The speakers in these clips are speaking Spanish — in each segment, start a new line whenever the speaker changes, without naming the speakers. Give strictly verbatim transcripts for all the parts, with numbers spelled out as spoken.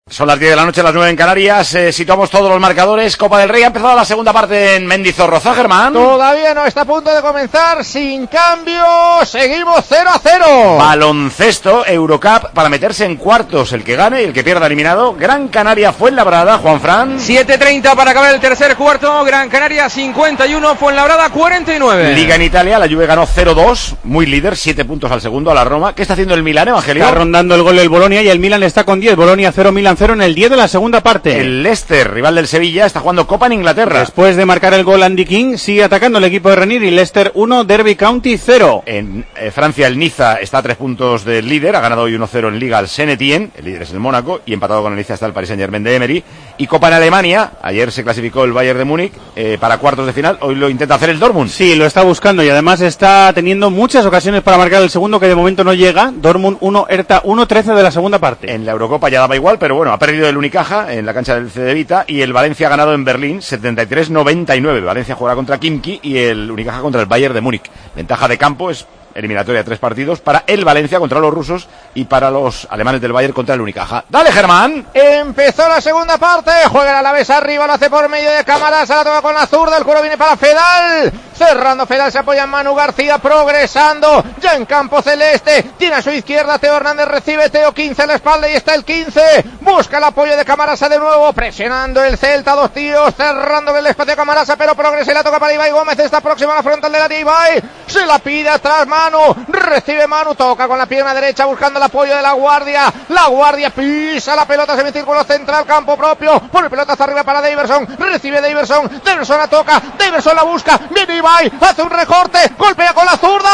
Son las diez de la noche, las nueve en Canarias. Eh, situamos todos los marcadores. Copa del Rey ha empezado la segunda parte en Mendizorroza, Germán.
Todavía no está a punto de comenzar. Sin cambio, seguimos cero a cero.
Baloncesto, Eurocup, para meterse en cuartos. El que gane y el que pierda eliminado. Gran Canaria Fuenlabrada, Juanfran.
siete treinta para acabar el tercer cuarto. Gran Canaria cincuenta y uno, Fuenlabrada cuarenta y nueve.
Liga en Italia, la Juve ganó cero dos. Muy líder, siete puntos al segundo a la Roma. ¿Qué está haciendo el Milán, Evangelio?
Está rondando el gol del Bolonia y el Milán está con diez. Bolonia cero, Milán cero en el diez de la segunda parte.
El Leicester, rival del Sevilla, está jugando Copa en Inglaterra.
Después de marcar el gol Andy King, sigue atacando el equipo de Ranieri. Leicester uno, Derby County cero.
En eh, Francia, el Niza está a tres puntos del líder, ha ganado hoy uno cero en Liga al Saint-Étienne, el líder es el Mónaco, y empatado con el Niza está el Paris Saint-Germain de Emery. Y Copa en Alemania, ayer se clasificó el Bayern de Múnich eh, para cuartos de final, hoy lo intenta hacer el Dortmund.
Sí, lo está buscando y además está teniendo muchas ocasiones para marcar el segundo, que de momento no llega. Dortmund uno, Hertha uno, trece de la segunda parte.
En la Eurocopa ya daba igual, pero bueno, ha perdido el Unicaja en la cancha del C D Vita, y el Valencia ha ganado en Berlín setenta y tres noventa y nueve. Valencia jugará contra Kimki y el Unicaja contra el Bayern de Múnich. Ventaja de campo, es eliminatoria de tres partidos para el Valencia contra los rusos y para los alemanes del Bayern contra el Unicaja. ¡Dale, Germán!
Empezó la segunda parte, juega el Alavés arriba, lo hace por medio de Cámara, se la toca con la zurda, el cuero viene para Fedal, cerrando Fedal, se apoya en Manu García, progresando, ya en campo celeste, tiene a su izquierda Teo Hernández, recibe Teo, quince en la espalda y está el quince, busca el apoyo de Camarasa de nuevo, presionando el Celta, dos tíos, cerrando el espacio de Camarasa, pero progresa y la toca para Ibai Gómez, está próxima a la frontal del área, Ibai, se la pide atrás Manu, recibe Manu, toca con la pierna derecha buscando el apoyo de la Guardia, la Guardia pisa la pelota, semicírculo central, campo propio, pone pelota hasta arriba para Daverson, recibe Daverson, Daverson la toca, Daverson la busca, viene Ibai, hace un recorte, golpea con la zurda,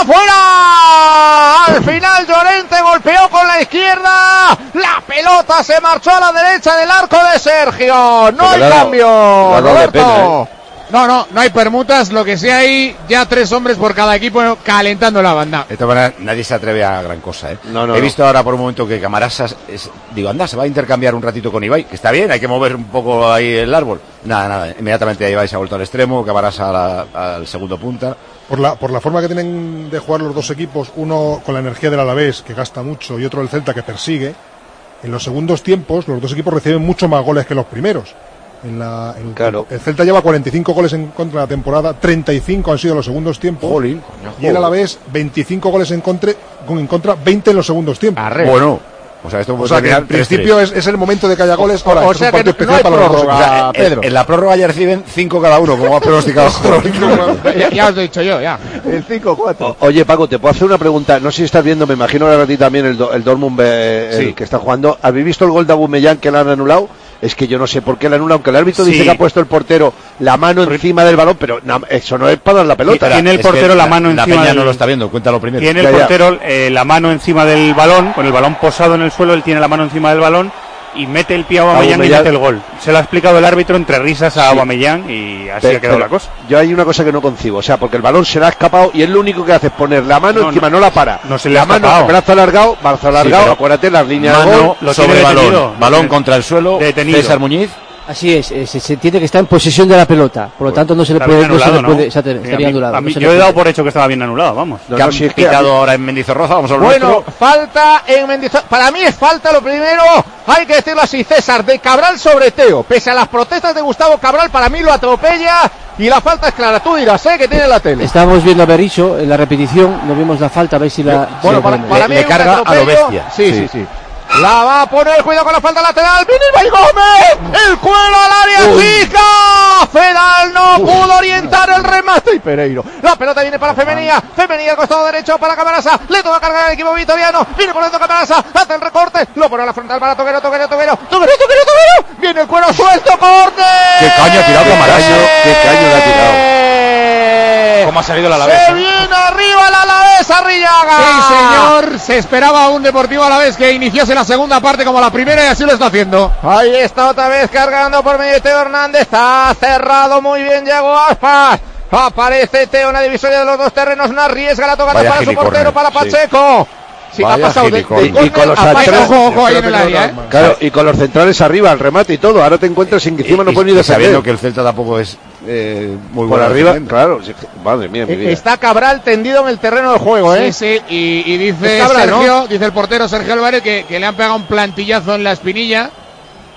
fuera, al final Llorente golpeó con la izquierda, la pelota se marchó a la derecha del arco de Sergio, no hay cambio, Roberto.
No, no, no hay permutas, lo que sí hay, ya tres hombres por cada equipo calentando la banda.
De todas maneras, nadie se atreve a gran cosa, ¿eh?
No, no,
He
no.
visto ahora por un momento que Camarasa, es, digo, anda, se va a intercambiar un ratito con Ibai, que está bien, hay que mover un poco ahí el árbol. Nada, nada, inmediatamente Ibai se ha vuelto al extremo, Camarasa a la, al segundo punta.
Por la, por la forma que tienen de jugar los dos equipos, uno con la energía del Alavés, que gasta mucho, y otro el Celta, que persigue, en los segundos tiempos los dos equipos reciben mucho más goles que los primeros. En la, en
claro.
El Celta lleva cuarenta y cinco goles en contra de la temporada, treinta y cinco han sido los segundos tiempos.
Jolín,
y el Alavés, veinticinco goles en contra, en contra, veinte en los segundos tiempos.
Arre. Bueno, o sea, esto
o sea que en principio es, es el momento de que haya goles. Ahora,
o
es
sea
un partido
que no,
especial
no
para los dos.
prórroga,
O sea,
Pedro.
En, en la prórroga ya reciben cinco cada uno, como ha pronosticado.
ya, ya os lo he dicho yo, ya.
El cinco cuatro.
Oye, Paco, te puedo hacer una pregunta. No sé si estás viendo, me imagino ahora a ti también el, el Dortmund eh, el
Sí.
que está jugando. ¿Habéis visto el gol de Aubameyang que le han anulado? Es que yo no sé por qué le anulan, aunque el árbitro
Sí.
dice que ha puesto el portero la mano encima del balón, pero na, eso no es para dar la pelota.
Tiene el
Es
portero
que
la mano
la
encima
peña
del-
no lo está viendo, cuéntalo primero.
Tiene
Ya,
el
ya.
portero eh, la mano encima del balón, con el balón posado en el suelo, él tiene la mano encima del balón y mete el pie a Aubameyang y
Aubameyang.
mete el gol. Se lo ha explicado el árbitro entre risas a
Sí.
Aubameyang y así
Pero-
ha quedado
pero
la cosa.
Yo hay una cosa que no concibo, o sea, porque el balón se le ha escapado y él lo único que hace es poner la mano
No,
encima, no,
no.
la para.
No se le
la
ha
mano,
escapado.
brazo alargado, brazo alargado,
pero
acuérdate las líneas de
Mano
gol.
Lo
sobre
tiene
balón,
detenido.
balón contra el suelo,
Detenido.
César Muñiz.
Así es, eh, se, se entiende que está en posesión de la pelota, por lo tanto no se le
Está
puede,
bien
no se
anulado,
le puede,
¿no?
exacto,
Sí,
estaría
a mí-
anulado.
a mí-
no se
yo
le
he dado
puede.
por hecho que estaba bien anulado, vamos.
No,
Que
no,
han
si es que
pitado
a mí-
ahora en Mendizorroza, vamos a hablar
Bueno,
nuestro.
falta en Mendizorroza. Para mí es falta lo primero, hay que decirlo así, César, de Cabral sobre Teo. Pese a las protestas de Gustavo Cabral, para mí lo atropella y la falta es clara. Tú dirás, ¿eh? Que tiene la tele.
Estábamos viendo a Berizzo en la repetición, no vimos la falta, a ver si la...
Bueno,
si la
para,
ponemos.
para
Le-
mí
le
hay un
carga a lo
atropello.
bestia.
Sí, sí,
Sí.
sí. La va a poner, cuidado con la falta lateral. ¡Viene Ibai Gómez! ¡El cuero al área chica! Fedal no pudo orientar el remate. Y Pereiro. La pelota viene para Femenía. Femenía al costado derecho para Camarasa. Le toca cargar al equipo vitoriano. Viene por dentro Camarasa. Hace el recorte. Lo pone a la frontal para Toquero, Toquero, Toquero. Toquero, Toquero, Toquero. Viene el cuero suelto. ¡Corte!
¿Qué caño ha tirado Camarasa?
¿Qué caño le ha tirado?
¿Cómo ha salido la Alavés?
Se
eh?
viene arriba el Alavés, Arrillaga.
Sí, señor, se esperaba un Deportivo Alavés que iniciase la segunda parte como la primera y así lo está haciendo.
Ahí está otra vez cargando por medio de Teo Hernández. Está cerrado muy bien Yago Aspas. Aparece Teo en la divisoria de los dos terrenos. Una riesga la tocada
Vaya
para su
gilicornio,
portero, para
sí.
Pacheco. Sí, ha
Vaya
pasado de,
gilicornio.
de
Y- y con los
córner a
centrales-
Pacheco.
Ojo, ojo, ahí en el área, ¿eh?
Claro, y con los centrales arriba, el remate y todo. Ahora te encuentras en que encima no
Y-
puedes ni
y
defender.
sabiendo que el Celta tampoco es eh, muy
Por
bueno
arriba,
defendiendo.
claro. sí, madre mía, mi vida.
Está Cabral tendido en el terreno del juego, ¿eh?
Sí, sí, y, y dice
Es Cabral,
Sergio,
¿no?
dice el portero Sergio Álvarez que, que le han pegado un plantillazo en la espinilla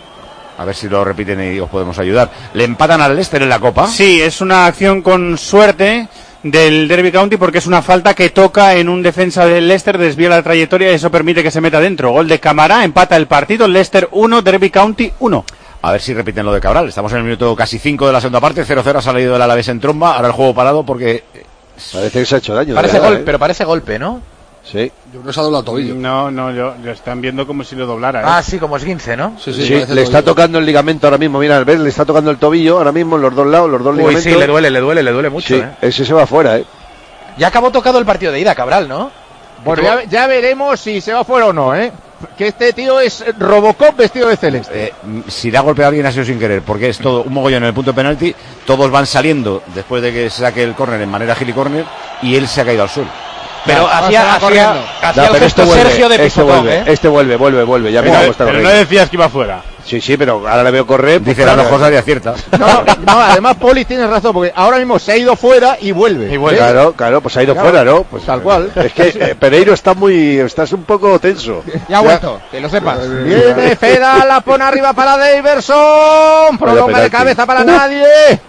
A ver si lo repiten y os podemos ayudar. ¿Le empatan al Leicester en la Copa?
Sí, es una acción con suerte del Derby County porque es una falta que toca en un defensa del Leicester, desvía la trayectoria y eso permite que se meta dentro. Gol de Camará, empata el partido, Leicester uno, Derby County uno.
A ver si repiten lo de Cabral. Estamos en el minuto casi cinco de la segunda parte, cero cero ha salido del Alavés en tromba, ahora el juego parado porque...
Parece que se ha hecho daño.
Parece
verdad,
gol,
¿eh?
pero parece golpe, ¿no?
Sí.
Yo creo que se ha doblado el tobillo.
No, no, lo, lo están viendo como si lo doblara. ¿eh?
Ah, sí, como esguince, ¿no?
Sí, sí,
Sí,
parece
le está
tobillo.
tocando el ligamento ahora mismo, mira, al ver, le está tocando el tobillo ahora mismo en los dos lados, los dos
Uy,
ligamentos.
sí, le duele, le duele, le duele mucho,
Sí,
¿eh?
ese se va fuera, ¿eh?
Ya acabó tocado el partido de ida, Cabral, ¿no?
Bueno, ya, ya veremos si se va fuera o no, ¿eh? Que este tío es Robocop vestido de celeste.
Eh, si le ha golpeado a alguien ha sido sin querer, porque es todo un mogollón en el punto de penalti, todos van saliendo después de que se saque el córner en manera gili-córner y él se ha caído al suelo.
Pero
Ya,
hacía,
va
hacía,
corriendo.
hacía
No,
el
pero
gesto
este vuelve,
Sergio de
este
pisotón,
vuelve,
¿eh?
este vuelve, vuelve, vuelve, ya mira cómo está corriendo.
decías que iba fuera.
Sí, sí, pero ahora le veo correr. pues
Dice las
claro.
dos cosas y acierta.
No, no, además Poli tiene razón, porque ahora mismo se ha ido fuera y vuelve.
Y vuelve.
Claro, claro, pues ha ido
Claro,
fuera, ¿no? Pues
tal cual.
Es que eh, Pereiro está muy, estás un poco tenso.
Ya ha vuelto, que lo sepas. Viene Feda, la pone arriba para Daverson. Prolonga de
penalti.
cabeza para
Uh.
nadie.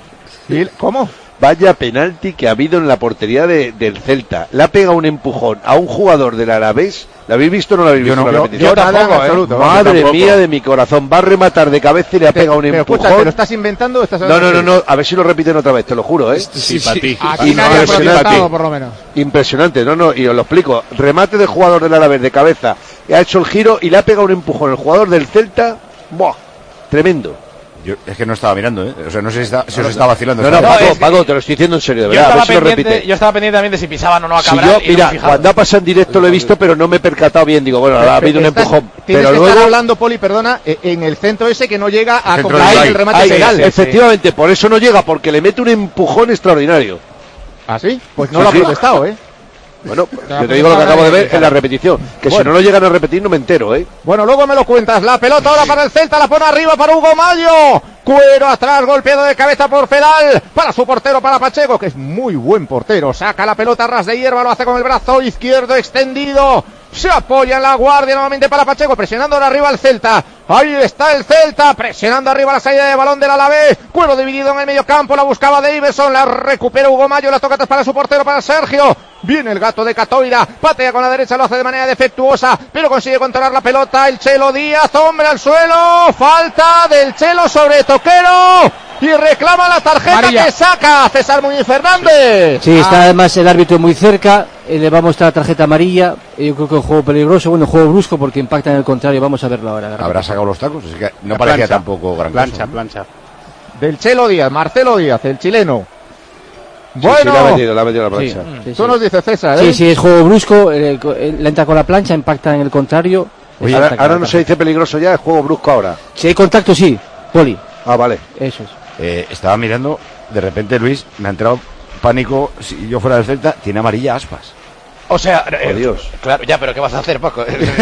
¿Y cómo?
Vaya penalti que ha habido en la portería de, del Celta. Le ha pegado un empujón a un jugador del Alavés. ¿La habéis visto o no la habéis
Yo
visto?
no,
la
yo-
repetición?
yo tampoco,
Madre
en absoluto,
Madre
tampoco.
mía de mi corazón. Va a rematar de cabeza y le ha pegado un
Pero escucha, ¿te
empujón.
lo estás inventando o estás
No, no, no, no. A ver si lo repiten otra vez, te lo juro, ¿eh?
Sí, sí.
Aquí
Y
nadie ha
impresionante.
protestado, por lo menos.
Impresionante, no, no, y os lo explico. Remate del jugador del Alavés de cabeza, ha hecho el giro y le ha pegado un empujón al jugador del Celta. ¡Buah! Tremendo.
Yo, es que no estaba mirando, ¿eh? O sea, no sé si, está, si os está vacilando.
No, no,
¿sabes?
Paco,
es-
Paco, te lo estoy diciendo en serio, de
Yo
verdad. A
estaba,
ver si lo
pendiente,
repite.
yo estaba pendiente también de si pisaban o no a
Si
Cabral.
yo,
y no me
mira,
he fijado.
cuando ha pasado en directo lo he visto, pero no me he percatado bien. Digo, bueno, ha habido un
Estás-
empujón.
Tienes
Pero
que
luego,
estar hablando, Poli, perdona, eh, en el centro ese que no llega a
Centro
comprar
del
el
Rai.
remate
Ahí,
legal.
efectivamente, por eso no llega, porque le mete un empujón extraordinario.
¿Ah, sí? Pues no
Sí,
lo ha
sí.
protestado, ¿eh?
Bueno, yo te digo lo que acabo de ver en la repetición. Que si no lo llegan a repetir no me entero, ¿eh?
Bueno, luego me lo cuentas. La pelota ahora para el Celta, la pone arriba para Hugo Mayo. Cuero atrás, golpeado de cabeza por Fedal. Para su portero, para Pacheco, que es muy buen portero. Saca la pelota a ras de hierba, lo hace con el brazo izquierdo extendido. Se apoya en la guardia nuevamente para Pacheco, presionando ahora arriba al Celta. Ahí está el Celta, presionando arriba la salida de balón del Alavés. Cuero dividido en el medio campo, la buscaba Davidson, la recupera Hugo Mayo, la toca atrás para su portero, para Sergio. Viene el gato de Catoira, patea con la derecha, lo hace de manera defectuosa, pero consigue controlar la pelota. El Chelo Díaz, hombre al suelo, falta del Chelo sobre Toquero y reclama la tarjeta Amarilla.
Ah.
que saca César Muñiz Fernández.
Sí, está además el árbitro muy cerca, eh, le va a mostrar tarjeta amarilla. eh, Yo creo que es un juego peligroso, bueno, juego brusco porque impacta en el contrario. Vamos a verlo ahora.
¿Habrá sacado los tacos? Es que no
La
parecía
plancha.
tampoco gran
Plancha,
cosa, ¿no?
plancha.
Del Chelo Díaz, Marcelo Díaz, el chileno.
Sí, sí,
Bueno,
le ha metido, le ha metido la
Sí,
plancha.
sí,
tú
sí.
nos dices César, ¿eh?
Sí, sí, es juego brusco, eh, co- eh, le entra con la plancha, impacta en el contrario.
Oye,
es
ahora,
falta
ahora
clara.
no se dice peligroso ya, es juego brusco ahora.
Si hay contacto, sí, Poli,
Ah, vale.
eso es.
Eh, estaba mirando, de repente Luis, me ha entrado pánico, si yo fuera del Celta, tiene amarilla Aspas.
O sea, eh,
Dios.
claro, ya, pero ¿qué vas a hacer, Paco?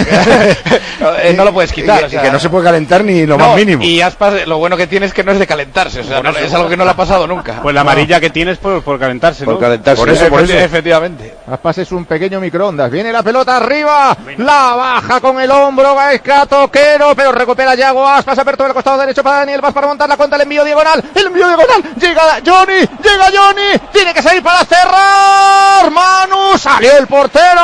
Eh, no lo puedes quitar.
Y-
o sea,
y que no se puede calentar ni lo
no,
más mínimo.
Y Aspas, lo bueno que tiene es que no es de calentarse, o sea, no- es algo que no le ha pasado nunca.
Pues la amarilla que tienes por, por calentarse, ¿no?
Por calentarse.
Por eso, por eso.
Efectivamente.
Aspas es un pequeño microondas. Viene la pelota arriba. La baja con el hombro. Gaisca Toquero. Pero recupera Yago Aspas. Aperto del costado derecho para Daniel Vaz para montar la cuenta. El envío diagonal. El envío diagonal. Llega Johnny. Llega Johnny. Tiene que salir para cerrar. Manu. Salió el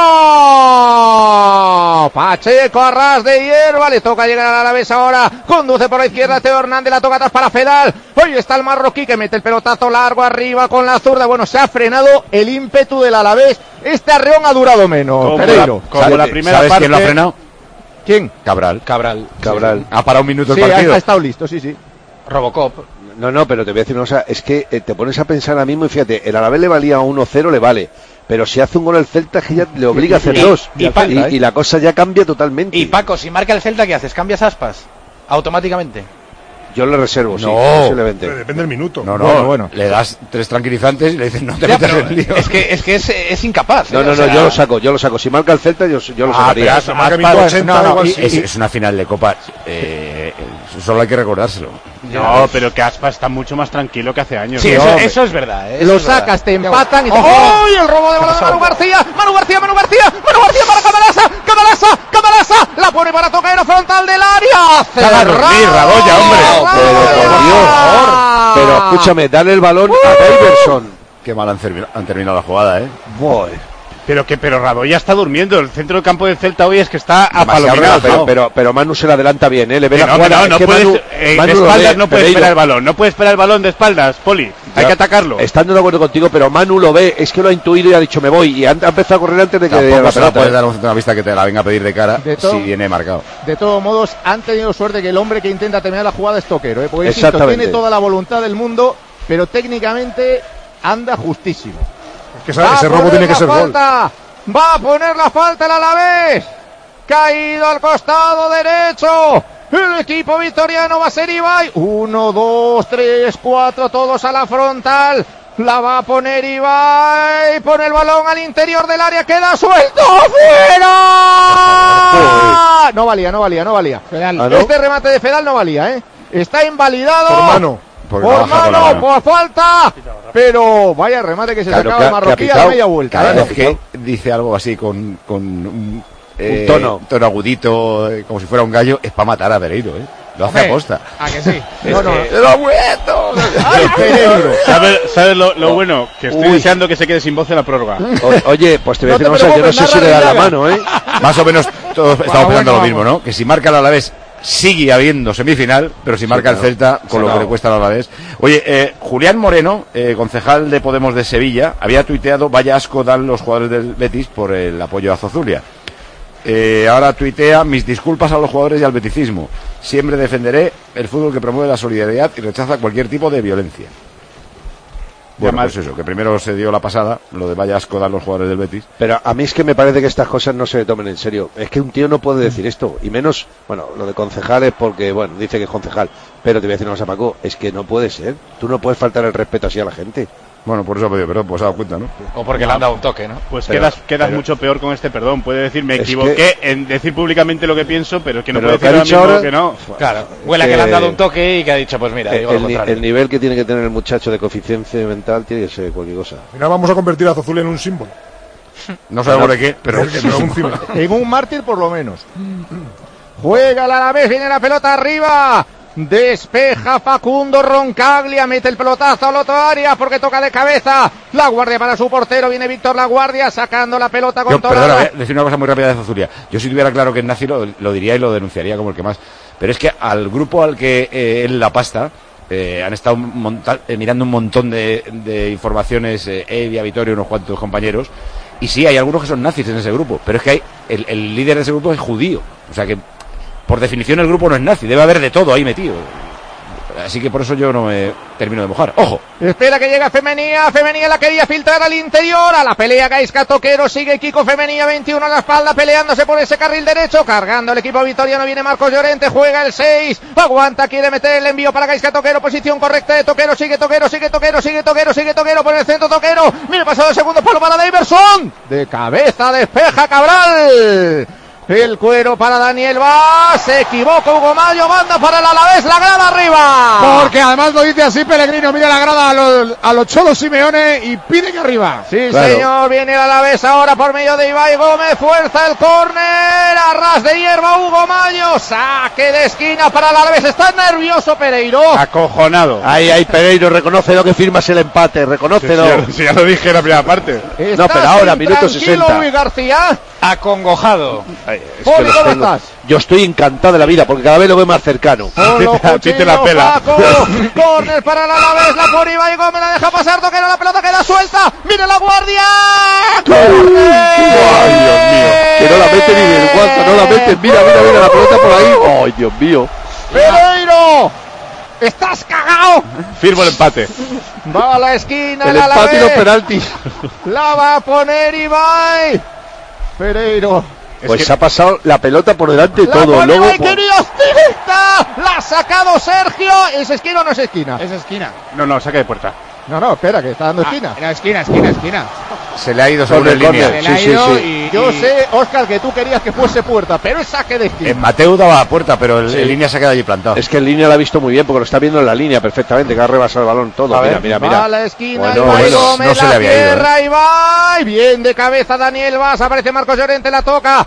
portero. Pacheco a ras de hierba. Le toca llegar a la vez ahora. Conduce por la izquierda Teo Hernández. La toca atrás para Fedal. Hoy está el marroquí que mete el pelotazo largo arriba con la zurda. Bueno, se ha frenado el ímpetu del Alavés. Este arreón ha durado menos.
Como
Pereiro.
la, como la
¿Sabes-
primera
¿Sabes
parte.
quién lo ha frenado?
¿Quién?
Cabral.
Cabral.
Cabral.
Ha parado un minuto
Sí,
el
ha,
partido.
ha estado listo, sí, sí.
Robocop.
No, no, pero te voy a decir una cosa, es que eh, te pones a pensar ahora mismo y fíjate, el Alavés le valía uno cero, le vale, pero si hace un gol el Celta es que ya le obliga a hacer
Y-
dos
y
y,
pa-
y- y la cosa ya cambia totalmente.
Y Paco, si marca el Celta, ¿qué haces? ¿Cambias Aspas? Automáticamente.
Yo le reservo, sí,
No.
posiblemente.
Pero depende del minuto.
No, no,
Bueno, bueno.
le das tres tranquilizantes y le dices no te
Ya,
metas
pero
en lío.
es que es, que es, es incapaz.
No,
¿eh?
no,
O
no,
sea,
yo lo saco, yo lo saco. Si marca el Celta, yo, yo lo
Ah,
sacaría.
pero
Se marca
Aspas-
minuto ochenta,
no, no,
igual
y-
sí.
es, es una final de Copa. Eh, solo hay que recordárselo.
No, pero que Aspas está mucho más tranquilo que hace años.
Sí,
¿no?
eso,
hombre.
eso es verdad. ¿eh? Eso
Lo
es verdad.
sacas, te empatan y te...
¡Ojo!
¡Oh! El robo de balón de Manu García. Manu García, Manu García, Manu García para Camarasa. Camarasa, Camarasa. La puede
pone para Toquero, frontal del área.
Cerrado. Radoya, hombre.
Pero, por Dios. Pero escúchame, dale el balón a Daverson.
Qué mal han, termi- han terminado la jugada, ¿eh?
Boy.
Pero que pero Radoya está durmiendo. El centro del campo del Celta hoy es que está
Demasiado
apalominado.
pero,
¿no?
pero, pero Manu se le adelanta bien, ¿eh? Le ve
Que
la
no,
jugada.
que no, no
Es que
puedes,
Manu-
eh,
Manu
de
lo
espaldas
ve,
no puedes
Pereiro.
esperar el balón. No puedes esperar el balón de espaldas, Poli. Hay
Ya,
que atacarlo.
Estando de acuerdo contigo, pero Manu lo ve, es que lo ha intuido y ha dicho me voy. Y ha, ha empezado a correr antes de que
Tampoco
la
se la
pelota,
puedes
¿eh?
dar a un centrocampista que te la venga a pedir de cara
De todo-
si viene marcado.
De todos modos, han tenido suerte que el hombre que intenta terminar la jugada es Toquero, ¿eh? Porque insisto,
Exactamente.
tiene toda la voluntad del mundo, pero técnicamente anda justísimo.
Es que esa- ese robo tiene que ser gol.
falta. Va a poner la falta el Alavés. Caído al costado derecho. El equipo victoriano va a ser Ibai. Uno, dos, tres, cuatro, todos a la frontal. La va a poner Ibai. Pone el balón al interior del área. Queda suelto. ¡Fuera! No valía, no valía, no valía.
¿Ah, no?
Este remate de Fedal no valía, ¿eh? Está invalidado.
Por mano.
Porque
Por
la baja con la
mano,
mano.
por falta. Pero vaya remate que se
Claro,
sacaba
que ha-
el marroquí
que ha
a la
pitado.
media vuelta.
Cada
¿eh?
vez que dice algo así con, con un, eh,
tono.
tono agudito, eh, como si fuera un gallo, es para matar a Pereiro, ¿eh? Lo hace aposta.
¿A que sí? No, no.
¡Lo ha muerto!
¡Ay, Pereiro!
¿Sabes, sabes lo, lo bueno? Que estoy
Uy.
deseando que se quede sin voz en la prórroga.
O- oye, pues te voy a
No
decir
te
una cosa, yo no
preocupes,
sé si
nada
le da
de
la
llaga.
mano, ¿eh?
Más o menos todos estamos
bueno,
pensando lo
vamos.
mismo, ¿no? Que si marca el Alavés sigue habiendo semifinal, pero si marca
claro.
el Celta, con lo que le cuesta al Alavés. Oye, eh, Julián Moreno, eh, concejal de Podemos de Sevilla, había tuiteado: vaya asco dan los jugadores del Betis por el apoyo a Zozulia. Eh, ahora tuitea: mis disculpas a los jugadores y al beticismo. Siempre defenderé el fútbol que promueve la solidaridad y rechaza cualquier tipo de violencia. Bueno,
mal.
pues eso, que primero se dio la pasada, lo de vaya asco dan los jugadores del Betis.
Pero a mí es que me parece que estas cosas no se le tomen en serio. Es que un tío no puede decir esto. Y menos, bueno, lo de concejales porque, bueno, dice que es concejal. Pero te voy a decir una cosa, Paco, es que no puede ser. Tú no puedes faltar el respeto así a la gente.
Bueno, por eso ha pedido perdón, pues se ha dado cuenta, ¿no?
O porque le han dado un toque, ¿no?
Pues
Pero-
quedas, quedas
pero-
mucho peor con este perdón. Puede decir, me
Es
equivoqué en decir públicamente lo que pienso, pero es que no
Pero
puede
lo que ha
decir
dicho
ahora mismo
ahora-
que no.
Claro, huele a que le han dado un toque y que ha dicho, pues mira, digo
el,
lo
ni-
contrario.
el nivel que tiene que tener el muchacho de coeficiencia mental tiene que ser cualquier cosa.
Al final vamos a convertir a Zozulia en un símbolo.
No sabemos de qué, pero...
Pero un símbolo.
En un mártir por lo menos. Juega el Alavés, viene la pelota arriba. Despeja Facundo Roncaglia, mete el pelotazo al otro área porque toca de cabeza. La guardia para su portero, viene Víctor La Guardia sacando la pelota con
Yo,
toda
perdona,
la-
voy a decir una cosa muy rápida de Zozulia. Yo si tuviera claro que es nazi lo, lo diría y lo denunciaría como el que más. Pero es que al grupo al que eh, él la pasta, eh, han estado monta- eh, mirando un montón de, de informaciones, eh, Evia, Vittorio, unos cuantos compañeros. Y sí, hay algunos que son nazis en ese grupo. Pero es que hay el, el líder de ese grupo es judío. O sea que, por definición, el grupo no es nazi. Debe haber de todo ahí metido. Así que por eso yo no me termino de mojar. ¡Ojo!
Espera que llega Femenía, Femenía la quería filtrar al interior, a la pelea Gaisca Toquero, sigue Kiko Femenía, veintiuno a la espalda, peleándose por ese carril derecho, cargando el equipo vitoriano, viene Marcos Llorente, juega el seis, aguanta, quiere meter el envío para Gaisca Toquero, posición correcta de Toquero, sigue Toquero, sigue Toquero, sigue Toquero, sigue Toquero, por el centro Toquero, mira pasado el segundo palo para Daverson, de cabeza despeja Cabral. El cuero para Daniel Vaz, se equivoca Hugo Mayo, manda para el Alavés, la grada arriba.
Porque además lo dice así Pellegrino, mira la grada a los, a los Cholos Simeone y pide que arriba.
Sí,
Claro.
señor, viene el Alavés ahora por medio de Ibai Gómez, fuerza el córner, a ras de hierba Hugo Mayo, saque de esquina para el Alavés, está nervioso Pereiro.
Acojonado.
Ahí, ahí, Pereiro, reconoce lo que firmas el empate, reconócelo.
Si ya, si ya lo dije en la primera parte.
¿Estás
pero ahora, minuto
intranquilo,
sesenta.
Luis García?
Acongojado.
Ay, es
Poli,
que los
¿cómo
tengo-
estás?
Yo estoy encantado de la vida porque cada vez lo veo más cercano.
Polo,
Pite- pite la
cuchillo,
pela.
Paco, córner para el Alavés, la pone Ibai Gómez, la deja pasar, Toquero, la pelota queda suelta, ¡mira la guardia! ¡Córner!
Ay, Dios mío. Que no la mete ni del guante, no la mete. Mira, mira, mira la pelota por ahí. Ay, Dios mío.
Pereiro, estás cagao.
Firmo el empate.
Va a la esquina
El
el
empate y los
Alavés.
penaltis.
La va a poner Ibai. Pereiro.
Pues se ha pasado la pelota por delante de
La
todo.
pone
Luego,
Ibai, querido directa. La ha sacado Sergio. ¿Es esquina o no es esquina?
Es esquina.
No, no, saque de puerta.
No, no, espera, que está dando esquina.
Era esquina, esquina, esquina.
Se le ha ido sobre
Córner,
línea.
córner.
Se le ha
Sí, sí,
ido
sí.
y-
Yo
y-
sé, Óscar, que tú querías que fuese puerta, pero es saque de
En
esquina.
Mateu daba a puerta, pero el,
Sí.
en línea se ha quedado allí plantado.
es que en línea la ha visto muy bien porque lo está viendo en la línea perfectamente, que ha rebasado el balón todo.
A
Mira,
ver,
mira,
Va
mira.
a la esquina,
Bueno,
Ibai
bueno,
Gómez,
no se
la
le había ido,
tierra, Ibai. Bien de cabeza Daniel Vaz, aparece Marcos Llorente, la toca.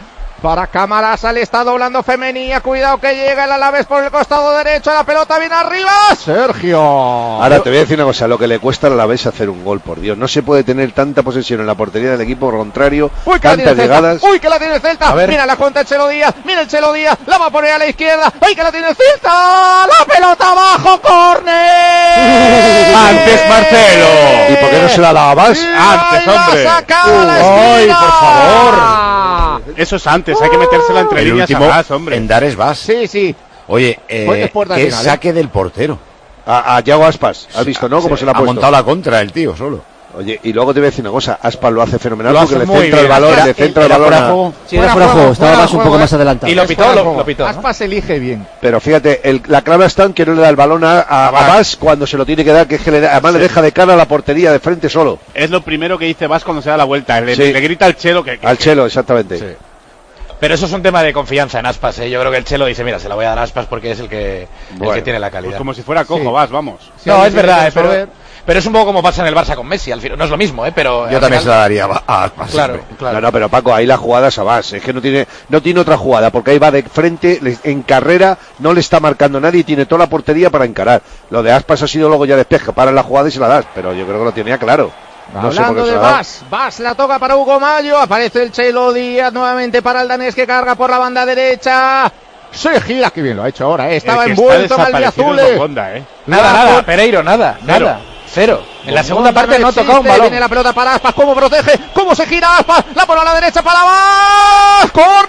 para Camarasa, le está doblando Femenía, cuidado que llega el Alavés por el costado derecho, la pelota viene arriba, Sergio.
Ahora te voy a decir una cosa, lo que le cuesta al Alavés hacer un gol, por Dios, no se puede tener tanta posesión en la portería del equipo contrario,
Uy, que
tantas llegadas.
Uy, que la tiene el Celta, mira la cuenta el Chelo Díaz, mira el Chelo Díaz, la va a poner a la izquierda, uy, que la tiene el Celta, la pelota abajo, córner.
Antes Marcelo.
¿Y por qué no se la daba más?
Antes, hombre.
La sacaba a la esquina.
Ay, por favor. Eso es antes, hay que metérsela entre
El
líneas
último
a Vas, hombre.
en dar es Vas.
Sí, sí.
Oye, eh, qué saque del portero.
A, a Yago Aspas, has visto, ¿no? Cómo
Sí,
se la ha
ha
puesto.
montado la contra el tío solo.
Oye, y luego te voy a decir una cosa, Aspas lo hace fenomenal
Lo
porque
hace
le
muy
centra el
bien.
balón,
Era-
le centra el
era
balón
fuera
a-
juego.
Sí, era fuera de juego, estaba más un poco más adelantado.
Y lo pitó, lo, lo pitó, ¿no?
Aspas elige bien.
Pero fíjate, el- la clave está en que no le da el balón a, a, a Vas cuando se lo tiene que dar, que es que le da- además le deja de cara a la portería de frente solo.
Es lo primero que dice Vas cuando se da la vuelta. Le,
Sí.
le grita al Chelo que, que-
Al Chelo, exactamente.
Sí.
Pero eso es un tema de confianza en Aspas, ¿eh? Yo creo que el Chelo dice, mira, se la voy a dar a Aspas porque es el que, el
Bueno,
que tiene la
Pues
calidad.
como si fuera cojo,
Sí.
Vas, vamos.
Si
no,
alguien
es
tiene
verdad,
que
eh, pero,
resolver-
pero es un poco como pasa en el Barça con Messi, al final. No es lo mismo, ¿eh? Pero
Yo
al
también se
final-
la daría a Aspas.
Claro,
siempre.
claro.
No, no, pero Paco, ahí la jugada es a Vas, es que no tiene, no tiene otra jugada, porque ahí va de frente, le- en carrera, no le está marcando nadie y tiene toda la portería para encarar. Lo de Aspas ha sido luego ya despeja, para la jugada y se la das, pero yo creo que lo tenía claro. No sé por
Hablando
qué se
de
la da.
Vas, Vas la toca para Hugo Mayo, aparece el Chelo Díaz nuevamente para el danés que carga por la banda derecha. Se gira, que bien lo ha hecho ahora, eh. Estaba
El que
envuelto
está desaparecido
Malviazule.
es Bongonda, ¿eh?
Nada,
La
nada,
por-
Pereiro, nada,
Cero.
nada. Cero. En la segunda
Bongonda
parte no
existe,
tocó un balón.
Viene la pelota para Aspas, cómo protege, cómo se gira Aspas, la pone a la derecha para Vas.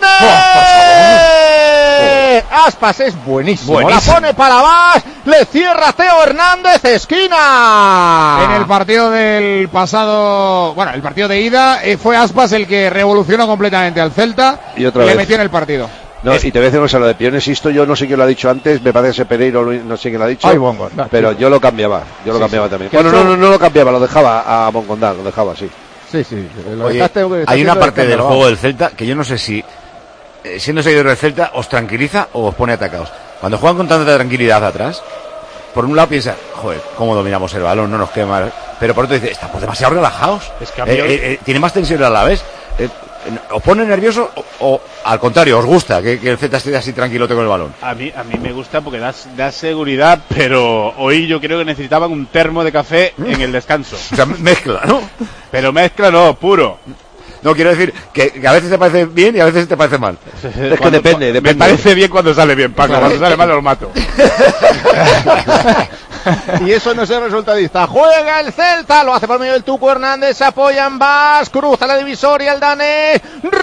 ¡Córner! Aspas es buenísimo.
Buenísimo.
La pone para Vas, le cierra Teo Hernández, esquina.
En el partido del pasado, bueno, el partido de ida, eh, fue Aspas el que revolucionó completamente al Celta
Y otra
le
vez.
metió en el partido.
No, y te voy a decir una cosa, lo de Piones, esto yo no sé quién lo ha dicho antes, me parece que Pereiro, Luis, no sé quién lo ha dicho,
Ay, Bongonda.
pero yo lo cambiaba, yo lo
Sí,
cambiaba
sí.
también.
Que
Bueno,
eso-
no, no, no lo cambiaba, lo dejaba a Bongonda, lo dejaba así.
Sí, sí. lo
Oye,
dejaste- está
hay una
haciendo
parte del
escándalo.
juego del Celta que yo no sé si, eh, siendo seguidor del Celta, os tranquiliza o os pone atacados. Cuando juegan con tanta tranquilidad atrás, por un lado piensa, joder, cómo dominamos el balón, no nos queda mal. Pero por otro dice, estamos demasiado relajados.
Es que a
Eh,
mí-
eh, eh, tiene más tensión a la vez. Eh, ¿Os pone nervioso o, o, al contrario, os gusta que, que el Celta esté así tranquilote con el balón?
A mí, a mí me gusta porque da, da seguridad, pero hoy yo creo que necesitaban un termo de café en el descanso.
O sea, mezcla, ¿no?
Pero mezcla no, puro.
No, quiero decir que, que a veces te parece bien y a veces te parece mal.
Es que depende, depende.
Me parece bien cuando sale bien, Paco. Cuando sale mal lo mato.
Y eso no es el resultadista. Juega el Celta, lo hace por medio del Tuco Hernández, se apoya en Vas, cruza la divisoria el danés,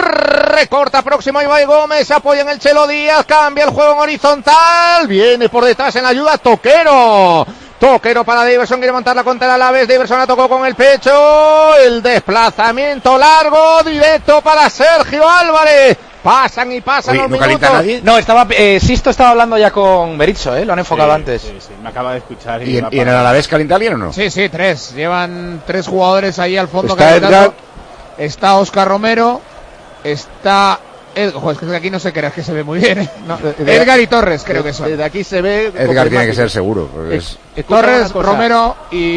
recorta próximo a Ibai Gómez, se apoya en el Chelo Díaz, cambia el juego en horizontal, viene por detrás en la ayuda Toquero. Toquero para Daverson, quiere montarla contra el Alavés, Daverson la tocó con el pecho, el desplazamiento largo, directo para Sergio Álvarez. Pasan y pasan
Oye,
los
¿no calienta
minutos.
nadie?
No, estaba, eh, Sisto estaba hablando ya con Berizzo, ¿eh? Lo han enfocado
Sí,
antes.
Sí, sí, me acaba de escuchar.
¿Y en,
va
y en el
para-
Alavés calienta alguien o no?
Sí, sí, tres. Llevan tres jugadores ahí al fondo.
Está
calentando.
Edgar.
Está Óscar Romero. Está... Ed- Ojo, es que de aquí no se crea, es que se ve muy bien. ¿eh?
No, de- de-
Edgar y Torres, creo que son.
Desde aquí se ve.
Edgar tiene que
confirmativo.
ser seguro. Porque es...
Escucha
Torres,
una cosa,
Romero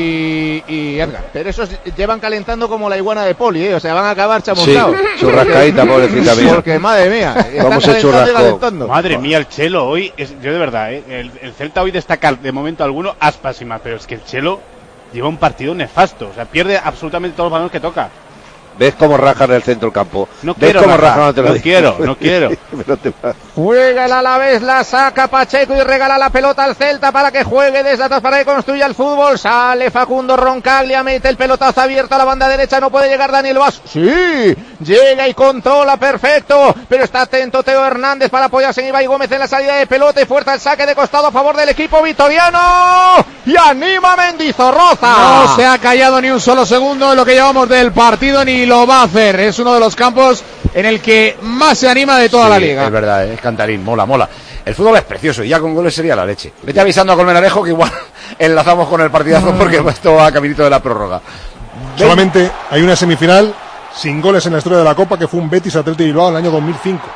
y, y Edgar.
Pero esos llevan calentando como la iguana de Poli, ¿eh? O sea, van a acabar
Sí,
chamuscados.
churrascaíta, pobrecita mía.
Porque, madre mía,
¿Cómo
están
se
calentando y
churrascó?
calentando.
Madre mía, el Chelo hoy, es, yo de verdad, ¿eh? el, el Celta hoy destaca de momento alguno, Aspas y más, pero es que el Chelo lleva un partido nefasto, o sea, pierde absolutamente todos los balones que toca.
¿Ves cómo rajan el centro del campo?
No
¿Ves
quiero
cómo
rajar,
rajan? te lo
no
digo.
quiero, no quiero.
Pero te va-
Juega el Alavés, la saca Pacheco y regala la pelota al Celta para que juegue desde atrás para que construya el fútbol. Sale Facundo Roncaglia, mete el pelotazo abierto a la banda derecha, no puede llegar Daniel Vaz. Sí, llega y controla perfecto, pero está atento Teo Hernández para apoyarse en Ibai Gómez en la salida de pelota y fuerza el saque de costado a favor del equipo vitoriano. Y anima a Mendizorroza.
No se ha callado ni un solo segundo en lo que llevamos del partido, ni lo va a hacer. Es uno de los campos en el que más se anima de toda
Sí,
la liga.
Es verdad, es cantarín, mola, mola. El fútbol es precioso y ya con goles sería la leche. Vete avisando a Colmenarejo que igual enlazamos con el partidazo porque esto va a caminito de la prórroga.
Solamente hay una semifinal sin goles en la historia de la Copa, que fue un Betis Athletic Bilbao en el año dos mil cinco.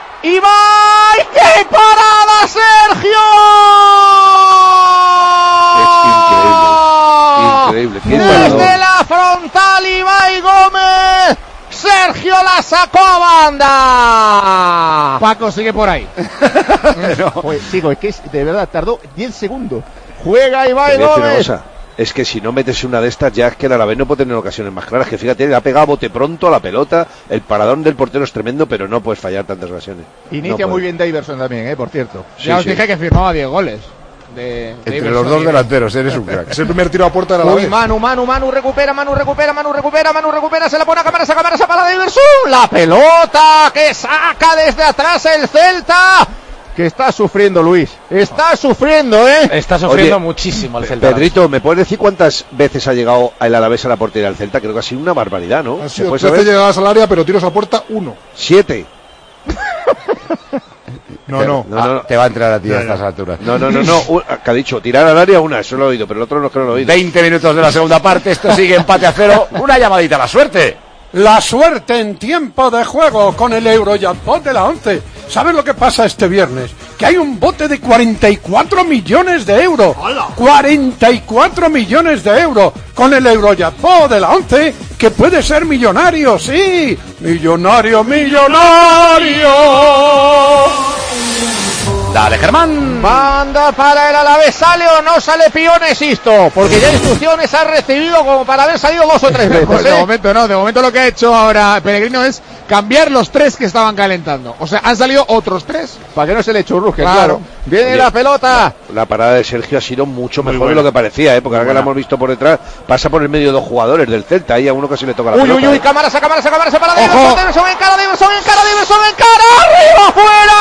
¡Ibai! ¡Qué parada, Sergio!
Es increíble, increíble. Qué
Desde
paradón.
la frontal Ibai Gómez. Sergio la sacó a Banda.
Paco sigue por ahí.
No. Pues, sigo, es que es, de verdad tardó diez segundos. Juega Ibai
Te voy a decir una
Gómez.
cosa, es que si no metes una de estas ya es que el Alavés no puede tener ocasiones más claras, que fíjate, le ha pegado a bote pronto a la pelota, el paradón del portero es tremendo, pero no puedes fallar tantas ocasiones.
Inicia
no
muy bien Daverson también, eh, por cierto.
Sí,
ya os
sí.
dije que firmaba diez goles. De,
Entre
de
los dos delanteros, eres un crack.
Es el primer tiro a puerta de la
Uy,
Alavés.
Manu, Manu, Manu recupera, Manu recupera, Manu recupera, Manu recupera, se la pone a cámara, esa cámara, esa para Daverson. La pelota que saca desde atrás el Celta. Que está sufriendo Luis, está sufriendo, ¿eh?
Está sufriendo
Oye,
muchísimo el Celta.
Pedrito, ¿me puedes decir cuántas veces ha llegado el Alavés a la portería del Celta? Creo que ha sido una barbaridad, ¿no?
Han
¿Se
sido
puede
trece
saber?
llegadas al área, pero tiros a puerta, uno.
Siete.
No, no.
No, no, no.
Te va a entrar a ti
Ya,
a estas
ya.
alturas.
No, no, no, no. Un- que ha dicho tirar al área una, eso lo he oído, pero el otro no creo que lo he oído.
veinte minutos de la segunda parte, esto sigue empate a cero. Una llamadita a la suerte.
La suerte en tiempo de juego con el Eurojackpot de la once. ¿Sabes lo que pasa este viernes? Que hay un bote de cuarenta y cuatro millones de euros. cuarenta y cuatro millones de euros con el Eurojackpot de la once, que puede ser millonario, sí. Millonario, millonario.
Dale, Germán.
Banda para el Alavés, ¿sale o no sale Piones esto? Porque ya instrucciones ha recibido como para haber salido dos o tres veces,
Pues de
¿eh?
momento no, de momento lo que ha hecho ahora Pellegrino es cambiar los tres que estaban calentando. O sea, han salido otros tres.
Para que no se le churrusque,
Claro.
claro. Viene
Oye,
la pelota.
La parada de Sergio ha sido mucho mejor
buena.
de lo que parecía, ¿eh? Porque ahora que
buena.
la hemos visto por detrás, pasa por el medio de dos jugadores del Celta, ahí a uno casi le toca la
Uy,
pelota.
uy, uy,
¿eh?
cámara, esa cámara, esa cámara, esa para
Ojo.
Daverson, Daverson en cara, Daverson en cara, Daverson en cara, arriba,